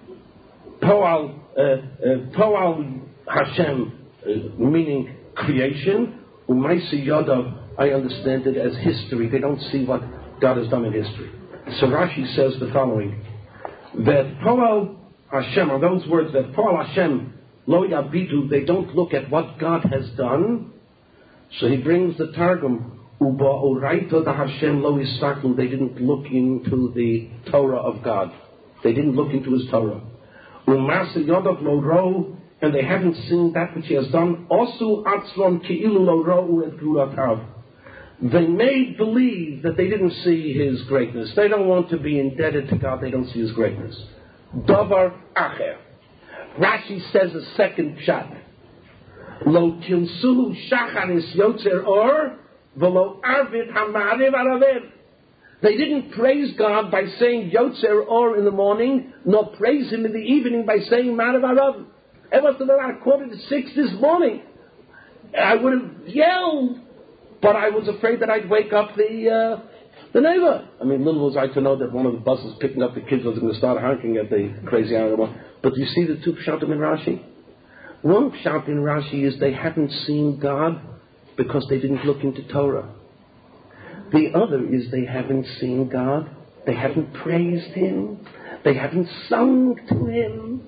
Poal, uh, uh, Poal Hashem, uh, meaning creation. U'maseh yodav, I understand it as history. They don't see what God has done in history. So Rashi says the following: that Poal Hashem, are those words that Poal Hashem Lo yabitu, they don't look at what God has done. So he brings the Targum, Uba oraito da Hashem lo istaklu, they didn't look into the Torah of God. They didn't look into his Torah. Umasa yodav lo ro, and they haven't seen that which he has done. Osu atzlon ki'ilu lo ro'u et gulatav. They made believe that they didn't see his greatness. They don't want to be indebted to God. They don't see his greatness. Davar acher. Rashi says a second pshat. Lo kilsuhu shacharis yotzer or v'lo arvid hamarev aravev. They didn't praise God by saying yotzer or in the morning, nor praise him in the evening by saying marev arav. It was about a quarter to six this morning. I would have yelled, but I was afraid that I'd wake up the uh, the neighbor. I mean, little was I to know that one of the buses picking up the kids was going to start honking at the crazy hour of the morning. But you see the two pshatim in Rashi? One pshat in Rashi is they haven't seen God because they didn't look into Torah. The other is they haven't seen God, they haven't praised Him, they haven't sung to Him.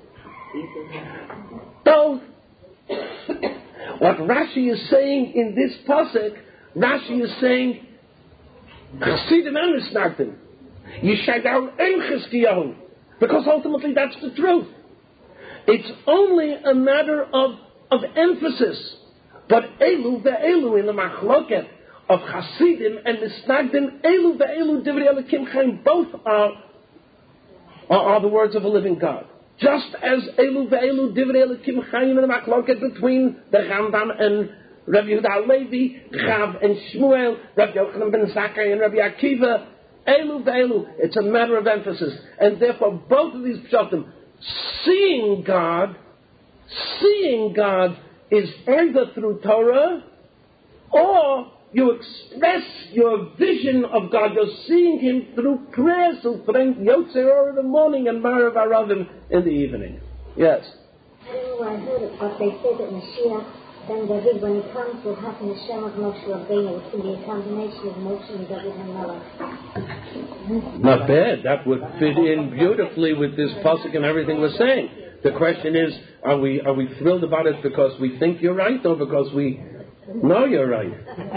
Both. What Rashi is saying in this pasuk, Rashi is saying, Chasidim and Misnagdim, Yishaydahu and Chizkiyahu. Because ultimately that's the truth. It's only a matter of, of emphasis. But Elu ve'elu in the machloket of Hasidim and Misnagdim, Elu ve'elu divrei Elokim Chaim, both are, are, are the words of a living God. Just as Elu ve'elu divrei Elokim Chaim in the machloket between the Rambam and Rabbi Yehuda Halevi, Chav and Shmuel, Rabbi Yochanan ben Zakkai and Rabbi Akiva, Elu ve'elu, it's a matter of emphasis. And therefore both of these pshatim, seeing God, seeing God is either through Torah, or you express your vision of God, you're seeing Him through prayer, so Yotzer Or in the morning and Marav Aravim in the evening. Yes? I don't know where I heard it, but they said that Mashiach, then David, when he comes, will happen to Shem of Moshe Rabbeinu. It's going to be a combination of Moshe and David and Melech. Not bad. That would fit in beautifully with this pasuk and everything we're saying. The question is, are we are we thrilled about it because we think you're right, or because we know you're right?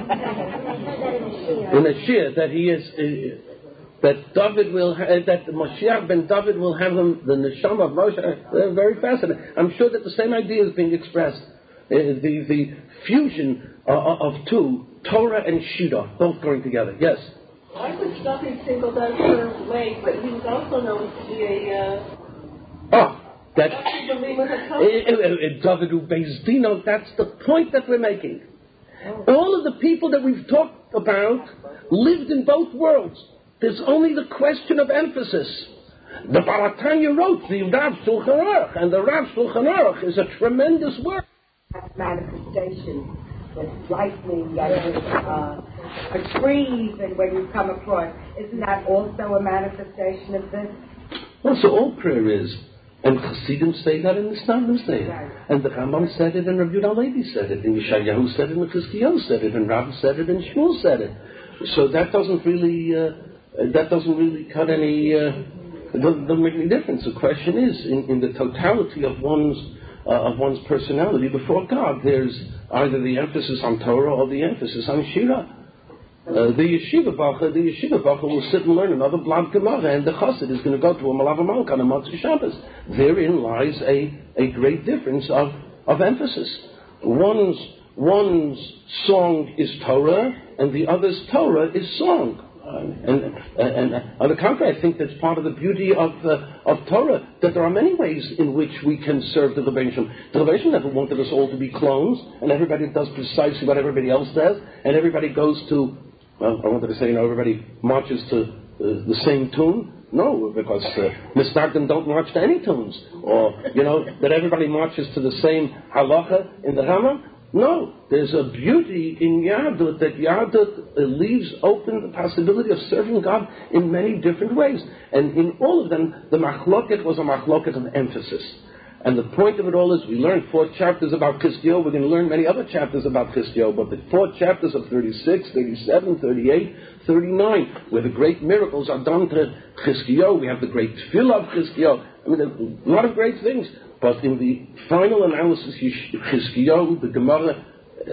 In the Shir, that he is, uh, that David will, ha- uh, that Mashiach ben David will have him, the neshama of Moshe. They're very fascinating. I'm sure that the same idea is being expressed. Uh, the the fusion uh, of two, Torah and Shira, both going together. Yes. I was David singled out for way, but he was also known to be a. Uh, oh, that. David Ubezdino. That's the point that we're making. All of the people that we've talked about lived in both worlds. There's only the question of emphasis. The Baal HaTanya wrote the Rav Shulchan Aruch, and the Rav Shulchan Aruch is a tremendous work. Manifestation with lightning and with uh, a tree, and when you come across, isn't that also a manifestation of this? Well, so all prayer is. And Chassidim say that, and the Snarim say it. Right. And the Rambam said it, and Rabbi Yehuda Halevi said it, and Yeshayahu said it, and Chizkiyahu said it, and Rav said it, and Shmuel said it. So that doesn't really, uh, that doesn't really cut any, uh, doesn't, doesn't make any difference. The question is, in, in the totality of one's, uh, of one's personality before God, there's either the emphasis on Torah or the emphasis on Shira. Uh, the yeshiva bacha, the yeshiva bacha will sit and learn another blad gemara, and the chassid is going to go to a malava malka on a Motzei Shabbos. Therein lies a, a great difference of, of emphasis. One's one's song is Torah, and the other's Torah is song. Uh, and, and, and on the contrary, I think that's part of the beauty of uh, of Torah, that there are many ways in which we can serve the Rebbeinu Shalom. The Rebbeinu Shalom never wanted us all to be clones, and everybody does precisely what everybody else does, and everybody goes to. Well, I wanted to say, you know, everybody marches to uh, the same tune. No, because uh, Misnagdim don't march to any tunes. Or, you know, that everybody marches to the same halacha in the Rambam. No, there's a beauty in Yahadut, that Yahadut uh, leaves open the possibility of serving God in many different ways. And in all of them, the machloket was a machloket of emphasis. And the point of it all is, we learned four chapters about Chizkiyahu. We're going to learn many other chapters about Chizkiyahu, but the four chapters of thirty-six, thirty-seven, thirty-eight, thirty-nine, where the great miracles are done to Chizkiyahu. We have the great tefillah of Chizkiyahu. I mean, there's a lot of great things. But in the final analysis, Chizkiyahu, the Gemara, uh,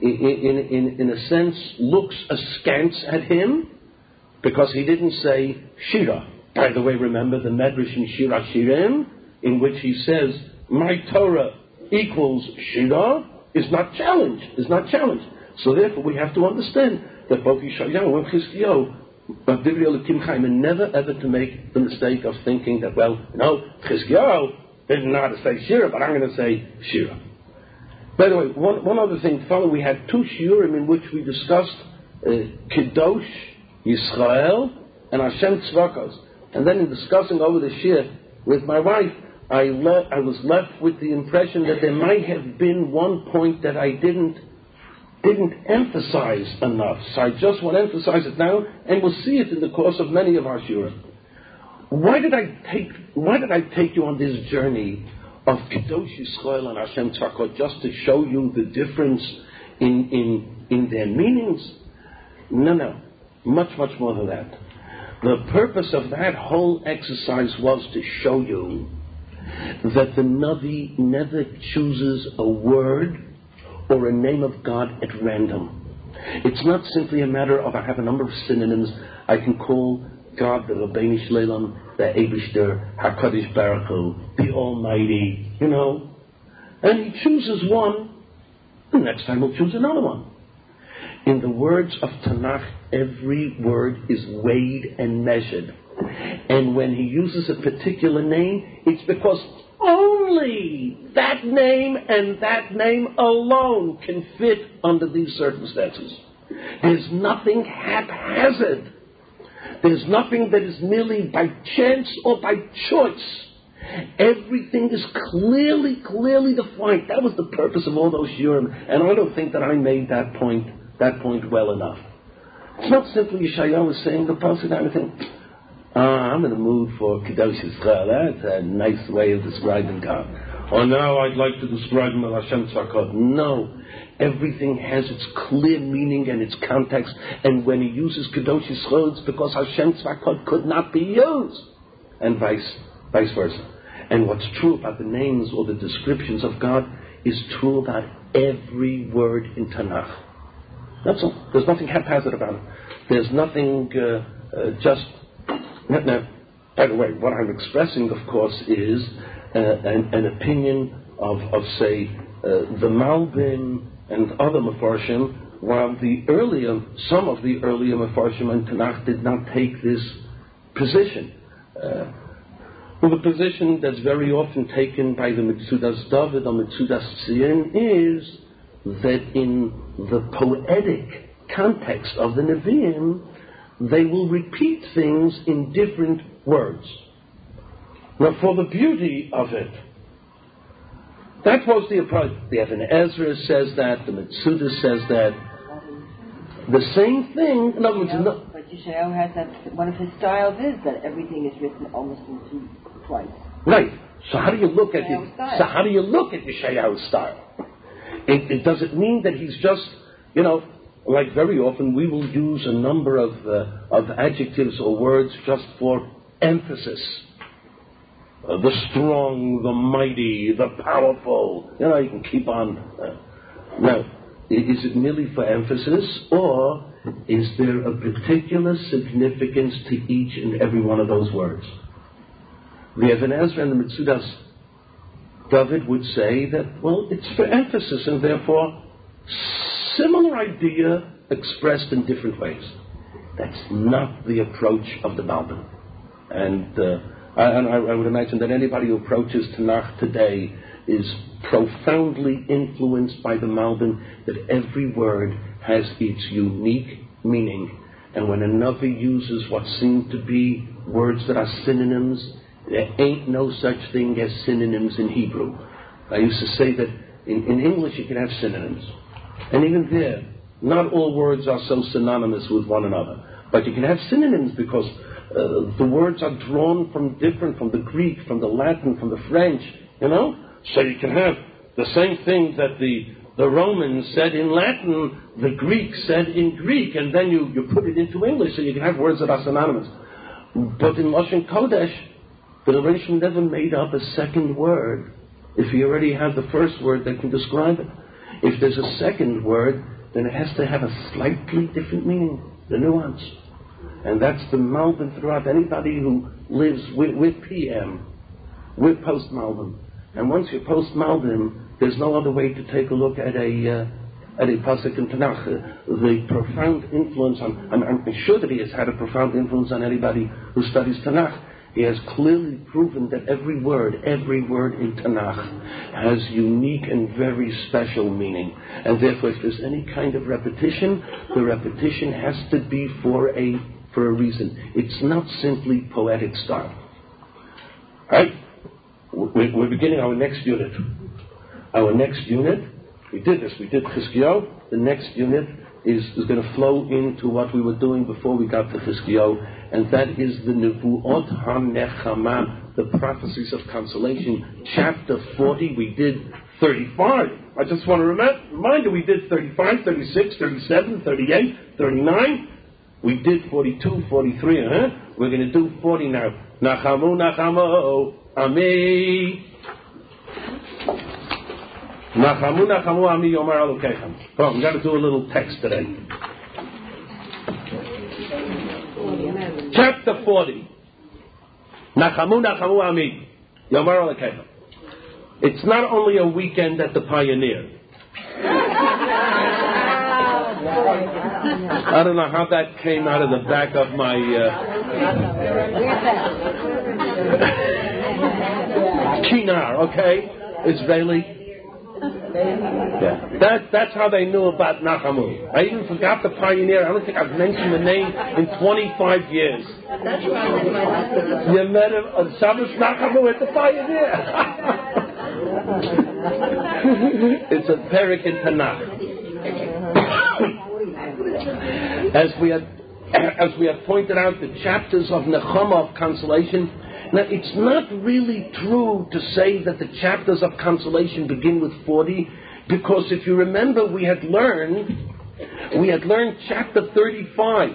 in, in, in a sense, looks askance at him, because he didn't say Shira. By the way, remember the Medrash in Shira Shirim, in which he says, my Torah equals Shira, is not challenged, is not challenged. So therefore we have to understand that both Yeshayahu and Chizkiyahu, but Divrei Elokim Chaim, and never ever to make the mistake of thinking that, well, no, Chizkiyahu didn't know how to say Shira, but I'm going to say Shira. By the way, one, one other thing, fellow, we had two shiurim in which we discussed uh, Kedosh, Yisrael, and Hashem Tzvakos. And then in discussing over the shir with my wife, I, le- I was left with the impression that there might have been one point that I didn't didn't emphasize enough. So I just want to emphasize it now, and we'll see it in the course of many of our shiurim. Why did I take Why did I take you on this journey of Kedosh Yisrael and Hashem Tzvakot, just to show you the difference in in in their meanings? No, no, much much more than that. The purpose of that whole exercise was to show you that the Navi never chooses a word or a name of God at random. It's not simply a matter of, I have a number of synonyms. I can call God the Rabbeinu Shleilam, the Eibishter, HaKadosh Baruch Hu, the Almighty, you know. And he chooses one, the next time he'll choose another one. In the words of Tanakh, every word is weighed and measured. And when he uses a particular name, it's because only that name and that name alone can fit under these circumstances. There's nothing haphazard. There's nothing that is merely by chance or by choice. Everything is clearly, clearly defined. That was the purpose of all those shiurim, and I don't think that I made that point, that point well enough. It's not simply Yeshayahu was saying the pasuk. I think, ah, I'm in the mood for Kedosh Yisrael. That's a nice way of describing God. Or now I'd like to describe him as Hashem Tzvakot. No. Everything has its clear meaning and its context. And when he uses Kedosh Yisrael, it's because Hashem Tzvakot could not be used. And vice, vice versa. And what's true about the names or the descriptions of God is true about every word in Tanakh. That's all. There's nothing haphazard about it. There's nothing uh, uh, just... Now, now, by the way, what I'm expressing, of course, is uh, an, an opinion of, of say, uh, the Malbim and other Mefarshim, while the earlier, some of the earlier Mefarshim and Tanakh did not take this position. Uh, well, the position that's very often taken by the Metzudas David or Metzudas Tzion is that in the poetic context of the Nevi'im, they will repeat things in different words. Now, for the beauty of it, that was the approach. The Even Ezra says that, the Metzudah says that. The same thing, in other words, Yeshayahu, no, but Yeshayahu has that, one of his styles is that everything is written almost in two, twice. right. So how do you look at it? Yeshayahu's style. So how do you look at Yeshayahu's style? It, it does it mean that he's just, you know, like very often we will use a number of uh, of adjectives or words just for emphasis. Uh, the strong, the mighty, the powerful. You know, you can keep on. Uh, now, i- is it merely for emphasis, or is there a particular significance to each and every one of those words? The Even Ezra and the Metzudas, David would say that, well, it's for emphasis, and therefore, similar idea expressed in different ways. That's not the approach of the Malbim. And, uh, I, and I, I would imagine that anybody who approaches Tanakh today is profoundly influenced by the Malbim, that every word has its unique meaning. And when a Navi uses what seem to be words that are synonyms, there ain't no such thing as synonyms in Hebrew. I used to say that in, in English you can have synonyms. And even there, not all words are so synonymous with one another. But you can have synonyms because uh, the words are drawn from different, from the Greek, from the Latin, from the French, you know? So you can have the same thing that the, the Romans said in Latin, the Greeks said in Greek, and then you, you put it into English, so you can have words that are synonymous. But in Lashon Kodesh, the Rebbeinu never made up a second word if you already have the first word that can describe it. If there's a second word, then it has to have a slightly different meaning, the nuance. And that's the Malbim throughout. Anybody who lives with, with P M, with post-Malbim. And once you're post-Malbim, there's no other way to take a look at a uh, at a pasuk in Tanakh. Uh, the profound influence on, I'm, I'm sure that he has had a profound influence on anybody who studies Tanakh. He has clearly proven that every word, every word in Tanakh has unique and very special meaning. And therefore, if there's any kind of repetition, the repetition has to be for a for a reason. It's not simply poetic style. All right? We're beginning our next unit. Our next unit, we did this, we did Chizkiyahu. The next unit is, is going to flow into what we were doing before we got to Chizkiyahu, and that is the Nevuot HaNechama, the prophecies of consolation. Chapter forty, we did thirty-five. I just want to remind, remind you, we did thirty-five, thirty-six, thirty-seven, thirty-eight, thirty-nine. We did forty-two, forty-three, huh? We're going to do forty now. Nachamu, Nachamu, Ami. Nachamu, Nachamu, Ami, Yomar Elokechem. Oh, we've got to do a little text today. Chapter forty. Nachamu, Nachamu, Ami, Yomar Elokechem. It's not only a weekend at the Pioneer. I don't know how that came out of the back of my uh, Kinar, okay? Israeli. Yeah. That, that's how they knew about Nachamu. I even forgot the Pioneer. I don't think I've mentioned the name in twenty-five years. You met him on Shabbos Nachamu at the Pioneer. It's a Perek in Tanakh. As we had, as we had pointed out, the chapters of Nechama, of consolation. Now, it's not really true to say that the chapters of consolation begin with forty, because if you remember, we had learned, we had learned chapter thirty-five.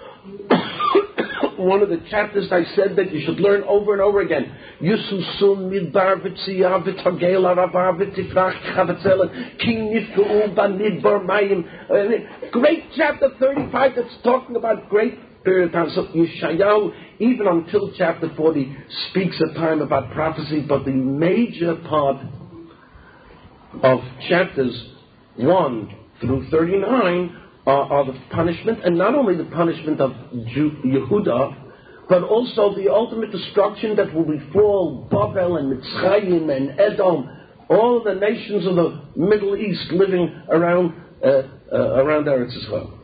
One of the chapters I said that you should learn over and over again. Yususun midbar v'tziyah v'tagel arava v'tifrach chavetzela ki nifkeu b'nidbar mayim. Great chapter thirty-five that's talking about great period of time. So Yeshayahu, even until chapter forty, speaks a time about prophecy, but the major part of chapters one through thirty-nine are, are the punishment, and not only the punishment of Ju- Yehuda, but also the ultimate destruction that will befall Babel and Mitzrayim and Edom, all of the nations of the Middle East living around uh, uh, around Eretz Yisrael.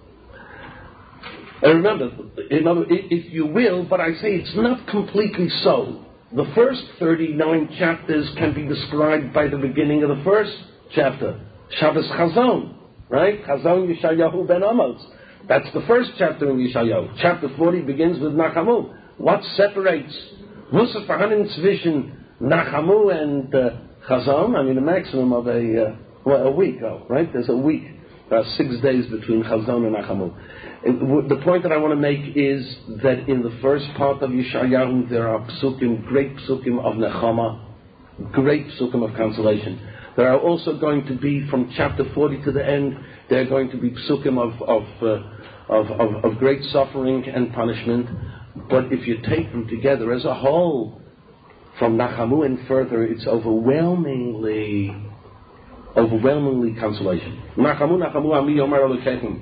And remember, in other, if you will, but I say it's not completely so. the first thirty-nine chapters can be described by the beginning of the first chapter, Shabbos Chazon, right? Chazon Yeshayahu ben Amos. That's the first chapter in Yeshayahu. Chapter forty begins with Nachamu. What separates Musaf Hanin Zwischen Nachamu and uh, Chazon? I mean, a maximum of a uh, well, a week, oh, right? There's a week. There are six days between Chazon and Nachamu. It, w- the point that I want to make is that in the first part of Yeshayahu there are psukim, great psukim of Nechama, great psukim of consolation. There are also going to be, from chapter forty to the end, there are going to be psukim of of, uh, of, of of great suffering and punishment. But if you take them together as a whole, from Nachamu and further, it's overwhelmingly, overwhelmingly consolation. Nachamu, Nachamu, Ami Yomer Elokeichem.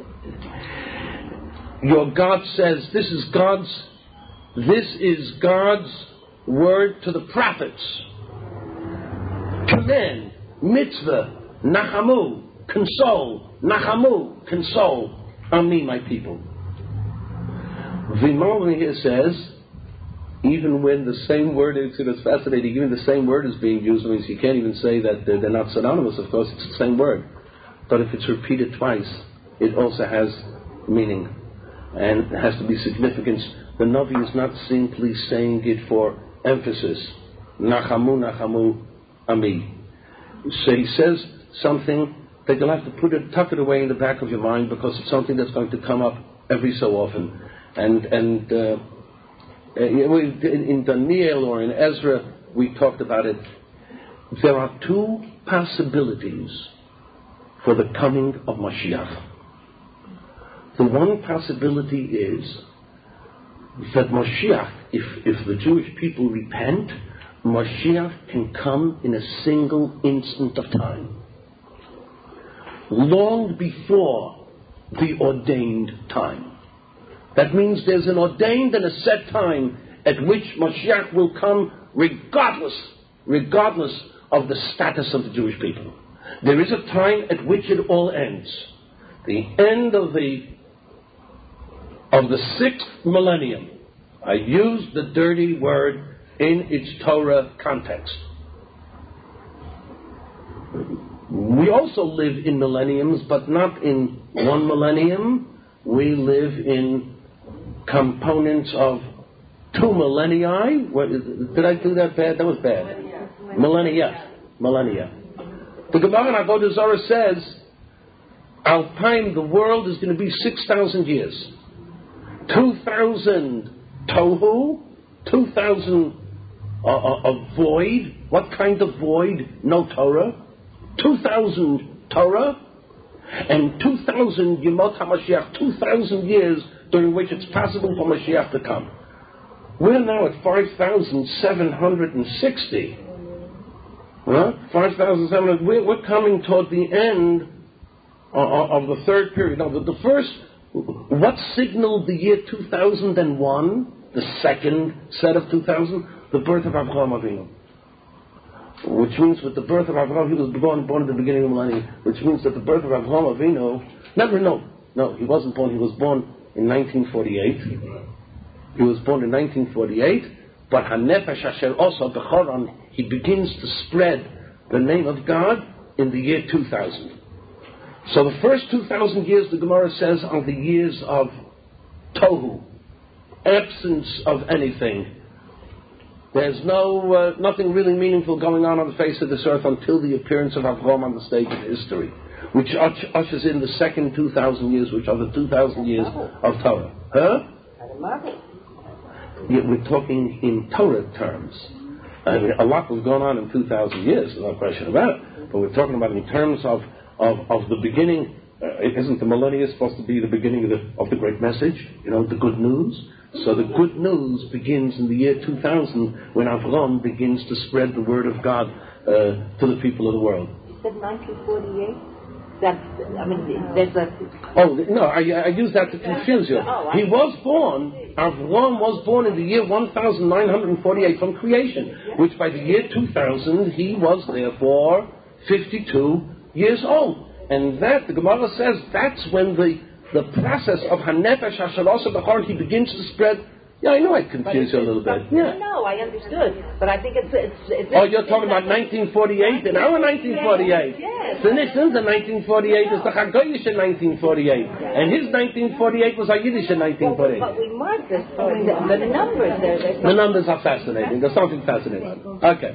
Your God says, this is God's, this is God's word to the prophets. Command, mitzvah, Nachamu, console, Nachamu, console, Ami, my people. Vimon here says, even when the same word is, it's fascinating, even the same word is being used, means you can't even say that they're, they're not synonymous, of course, it's the same word. But if it's repeated twice, it also has meaning, and it has to be significance. The Navi is not simply saying it for emphasis. Nachamu, Nachamu, Ami. So he says something that you'll have to put it, tuck it away in the back of your mind, because it's something that's going to come up every so often. And, and, uh, in Daniel or in Ezra, we talked about it. There are two possibilities for the coming of Mashiach. The one possibility is that Mashiach, if, if the Jewish people repent, Mashiach can come in a single instant of time, long before the ordained time. That means there's an ordained and a set time at which Mashiach will come, regardless, regardless of the status of the Jewish people. There is a time at which it all ends. The end of the of the sixth millennium. I use the dirty word in its Torah context. We also live in millenniums, but not in one millennium. We live in components of two millennia. What is, did I do that bad? That was bad. Millennia. Millennia. The Gemara in Avodah Zarah says, Alpine, the world is going to be six thousand years. Two thousand tohu, two thousand uh, uh, of void. What kind of void? No Torah. Two thousand Torah. And two thousand Yemot HaMashiach, two thousand years during which it's possible for Mashiach to come. We're now at five thousand seven hundred sixty. Huh? five thousand seven hundred. We're, we're coming toward the end of, of the third period. Now, the, the first, what signaled the year two thousand one, the second set of two thousand? The birth of Avraham Avinu. Which means with the birth of Avraham, he was born, born at the beginning of the millennium, which means that the birth of Avraham Avinu, never, no, no, he wasn't born, he was born in nineteen forty-eight. He was born in nineteen forty-eight, but HaNefesh Asher Osa B'Choron, he begins to spread the name of God in the year two thousand. So the first two thousand years, the Gemara says, are the years of Tohu, absence of anything. There's no uh, nothing really meaningful going on on the face of this earth until the appearance of Avraham on the stage of history, which ushers in the second two thousand years, which are the two thousand years of Torah. Huh? Yeah, we're talking in Torah terms. I mean, a lot was going on in two thousand years, no question about it. But we're talking about in terms of, of, of the beginning. Uh, isn't the millennium supposed to be the beginning of the, of the great message? You know, the good news? So the good news begins in the year two thousand when Avram begins to spread the word of God uh, to the people of the world. You said nineteen forty-eight? That's, I mean, there's a... Oh, no, I, I use that to confuse you. He was born, Avram was born in the year one thousand nine hundred forty-eight from creation, which by the year two thousand he was therefore fifty-two years old. And that, the Gemara says, that's when the, the process of HaNefesh HaShalos HaBachar, he begins to spread Yeah, I know I confused you a little bit. Yeah. No, no, I understood. But I think it's... it's, it's Oh, you're talking about nineteen forty-eight and our nineteen forty-eight. Yes. The Nissan's in nineteen forty-eight is the Chagoyish in nineteen forty-eight. And his nineteen forty-eight was a Yiddish in nineteen forty-eight. But we marked this. I mean, the, the numbers there. The numbers are fascinating. There's something fascinating. Okay.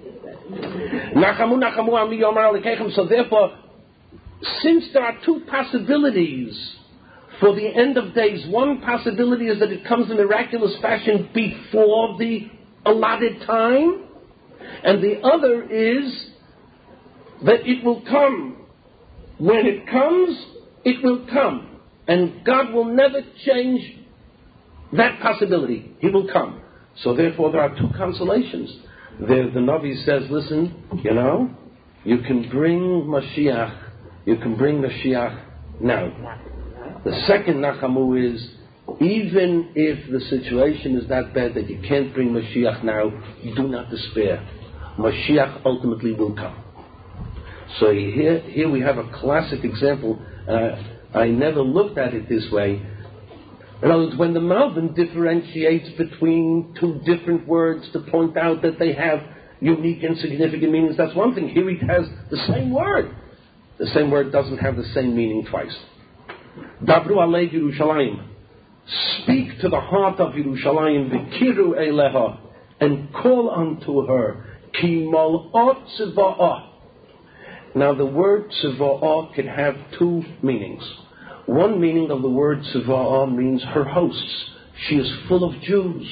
Nachamu, Nachamu, Ami, Yomar, Alikechem. So therefore, since there are two possibilities for the end of days, one possibility is that it comes in miraculous fashion before the allotted time, and the other is that it will come. When it comes, it will come. And God will never change that possibility. He will come. So therefore there are two consolations. There, the Navi says, listen, you know, you can bring Mashiach, you can bring Mashiach now. The second Nachamu is, even if the situation is that bad that you can't bring Mashiach now, do not despair. Mashiach ultimately will come. So here, here we have a classic example. Uh, I never looked at it this way. In other words, when the Malvin differentiates between two different words to point out that they have unique and significant meanings, that's one thing. Here he has the same word. The same word doesn't have the same meaning twice. Dabru alei Yerushalayim. Speak to the heart of Yerushalayim, v'kiru eleha, and call unto her, ki mal'ot tziva'ah. Now the word tziva'ah can have two meanings. One meaning of the word tziva'ah means her hosts. She is full of Jews.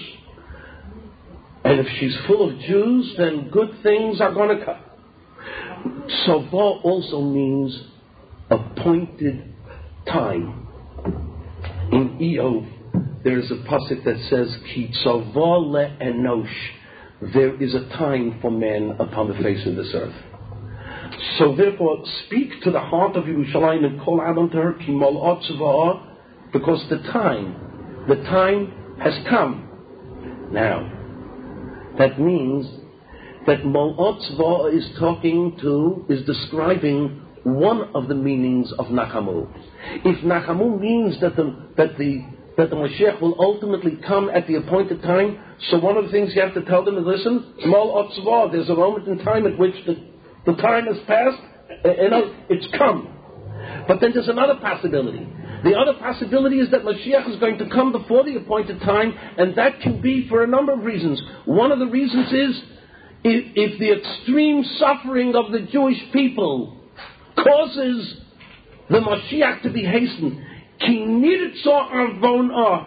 And if she's full of Jews, then good things are going to come. Tzavah also means appointed time. In Eov, there is a pasuk that says, Ki tzavah le'enosh. There is a time for man upon the face of this earth. So therefore, speak to the heart of Yerushalayim and call out unto her, Ki mal'ot tzava'ah, because the time, the time has come. Now, that means that mal'ot tzava'ah is talking to, is describing one of the meanings of Nachamu. If Nachamu means that the that the that the Mashiach will ultimately come at the appointed time, so one of the things you have to tell them is, listen, mal'ot tzava'ah, there's a moment in time at which the The time has passed, and it's come. But then there's another possibility. The other possibility is that Mashiach is going to come before the appointed time, and that can be for a number of reasons. One of the reasons is if, if the extreme suffering of the Jewish people causes the Mashiach to be hastened. Ki nirtzo avonah.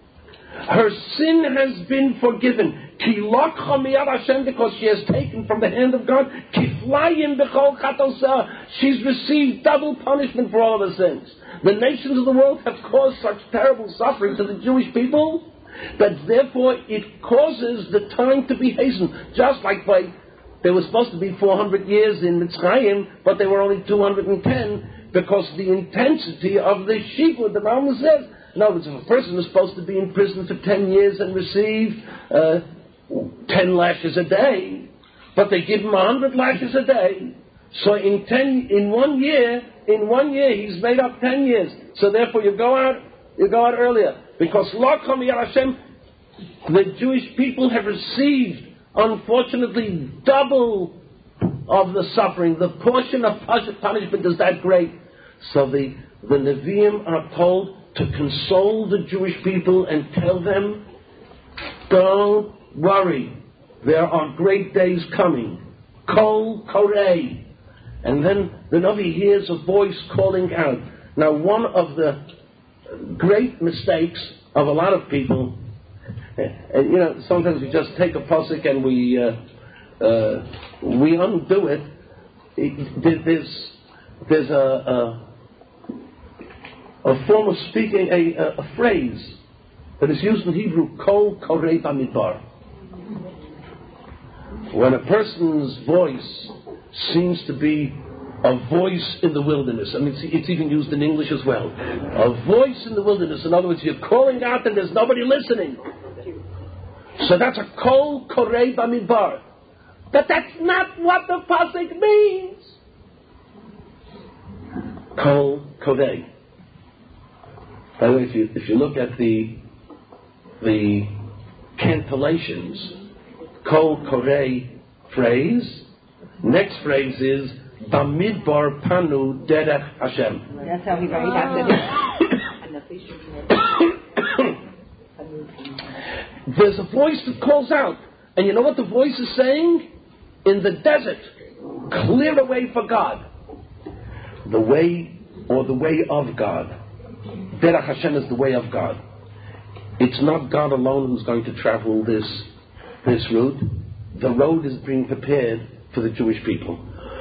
Her sin has been forgiven. Ki lokcha miyad Hashem, because she has taken from the hand of God. Kiflayim b'chol chatosah. She's received double punishment for all of her sins. The nations of the world have caused such terrible suffering to the Jewish people that therefore it causes the time to be hastened. Just like by, they were supposed to be four hundred years in Mitzrayim, but they were only two hundred ten because the intensity of the shibud, the Rambam says. In other words, if a person is supposed to be in prison for ten years and receive uh, ten lashes a day, but they give him a hundred lashes a day, so in ten, in one year, in one year he's made up ten years. So therefore, you go out, you go out earlier because L'Cham Yad Hashem, the Jewish people have received, unfortunately, double of the suffering. The portion of punishment is that great. So the the Nevi'im are told to console the Jewish people and tell them, don't worry, there are great days coming. Kol Korei. And then the Navi hears a voice calling out. Now, one of the great mistakes of a lot of people, and you know, sometimes we just take a pasuk and we uh, uh, we undo it. it there's there's a, a a form of speaking, a, a, a phrase that is used in Hebrew, Kol Korei Bamidbar. When a person's voice seems to be a voice in the wilderness. I mean, it's, it's even used in English as well. A voice in the wilderness. In other words, you're calling out and there's nobody listening. So that's a Kol Korei Bamidbar. But that's not what the pasuk means. Kol Korei. By the way, if you, if you look at the the cantillations. Kol Korei phrase. Next phrase is Bamidbar Panu Derech Hashem. That's how he writes it. There's a voice that calls out. And you know what the voice is saying? In the desert, clear a way for God. The way, or the way of God. Derech Hashem is the way of God. It's not God alone who's going to travel this, this route. The road is being prepared for the Jewish people.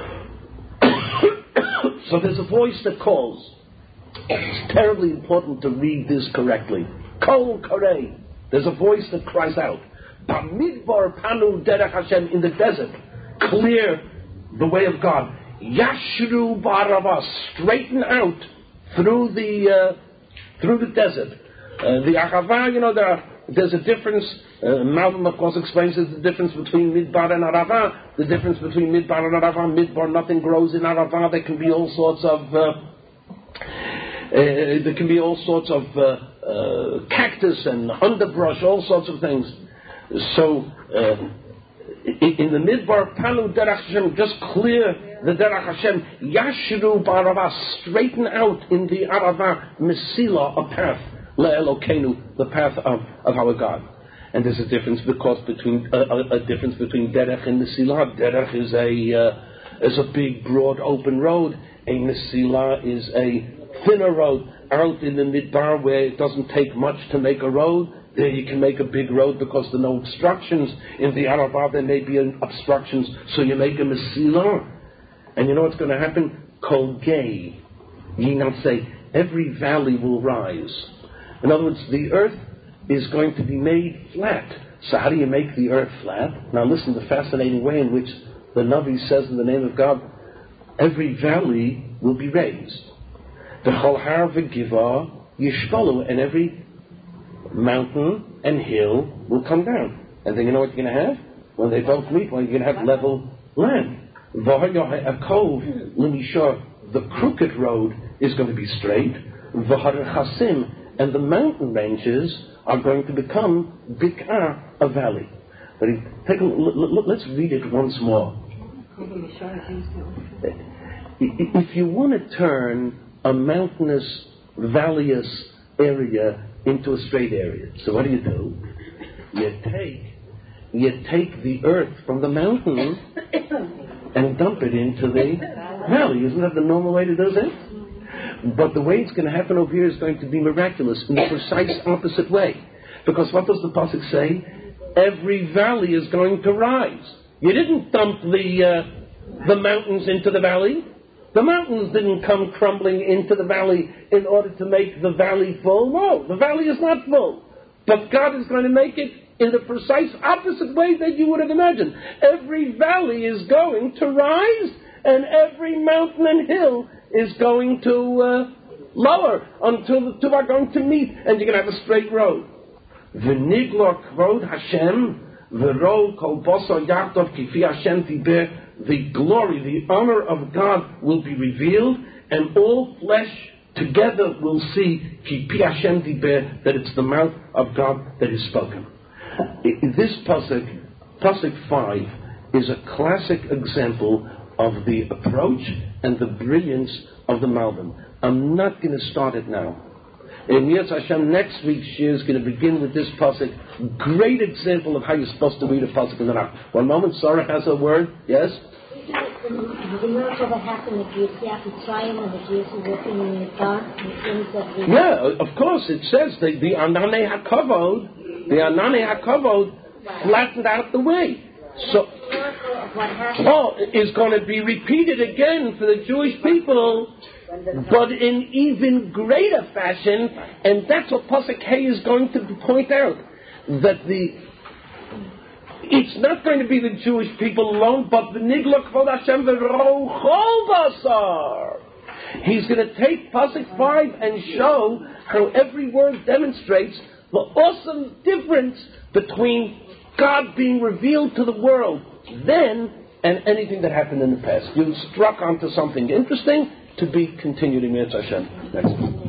So there's a voice that calls. It's terribly important to read this correctly. Kol Korei. There's a voice that cries out. Bamidbar Panu Derech Hashem, in the desert. Clear the way of God. Yashru Barava, straighten out through the uh, through the desert. Uh, the Arava, you know, there are, there's a difference. Uh, Malcolm, of course, explains there's the difference between Midbar and Arava. The difference between Midbar and Arava. Midbar, nothing grows in Arava. There can be all sorts of uh, uh, there can be all sorts of uh, uh, cactus and underbrush, all sorts of things. So. Uh, In the Midbar, Panu Derech Hashem, just clear the Derech Hashem. Yashru Barava, straighten out in the Arava, Mesila, a path, Le'elokenu, the path of, of our God. And there's a difference because between a, a, a difference between Derech and Mesila. Derech is a uh, is a big, broad, open road. A Mesila is a thinner road out in the Midbar where it doesn't take much to make a road. There you can make a big road because there are no obstructions. In the Arava there may be obstructions, so you make a Mesila. And you know what's going to happen? Kol Gei. Ye not say, every valley will rise. In other words, the earth is going to be made flat. So how do you make the earth flat? Now listen to the fascinating way in which the Navi says in the name of God, every valley will be raised. The Chol Har v'Giva Yishpalu, and every mountain and hill will come down. And then you know what you're going to have? When they both meet, well, you're going to have level land. The crooked road is going to be straight. And the mountain ranges are going to become Bik'ah, a valley. But take a look, let's read it once more. If you want to turn a mountainous, valleyous area into a straight area, so what do you do? You take, you take the earth from the mountain and dump it into the valley. Isn't that the normal way to do it? But the way it's going to happen over here is going to be miraculous in the precise opposite way. Because what does the pasuk say? Every valley is going to rise. You didn't dump the uh, the mountains into the valley. The mountains didn't come crumbling into the valley in order to make the valley full. No, the valley is not full. But God is going to make it in the precise opposite way that you would have imagined. Every valley is going to rise, and every mountain and hill is going to uh, lower until the two are going to meet, and you're going to have a straight road. V'niglor kvod Hashem, v'ro kol boso yachtov kifi Hashem tiber. The glory, the honor of God will be revealed, and all flesh together will see kifi Hashem tiber, that it's the mouth of God that is spoken. This pasuk, pasuk five, is a classic example of the approach and the brilliance of the Malbim. I'm not going to start it now. In Yetz Hashem, next week's year is going to begin with this pasuk. Great example of how you're supposed to read a pasuk in the Tanakh. One moment, Sarah has a word. Yes? The miracle that happened at Yetziat Mitzrayim and the Jews were working in the dark, the things that the... Yeah, of course. It says the, the Anane HaKavod, the Anane HaKavod flattened out the way. So, oh, is going to be repeated again for the Jewish people, but in even greater fashion, and that's what Pasuk Hay is going to point out, that the it's not going to be the Jewish people alone, but the Nigla Kvod Hashem v'rochol basar. He's going to take Pasuk five and show how every word demonstrates the awesome difference between God being revealed to the world then and anything that happened in the past. You struck onto something interesting to be continued in Yetz Hashem next week.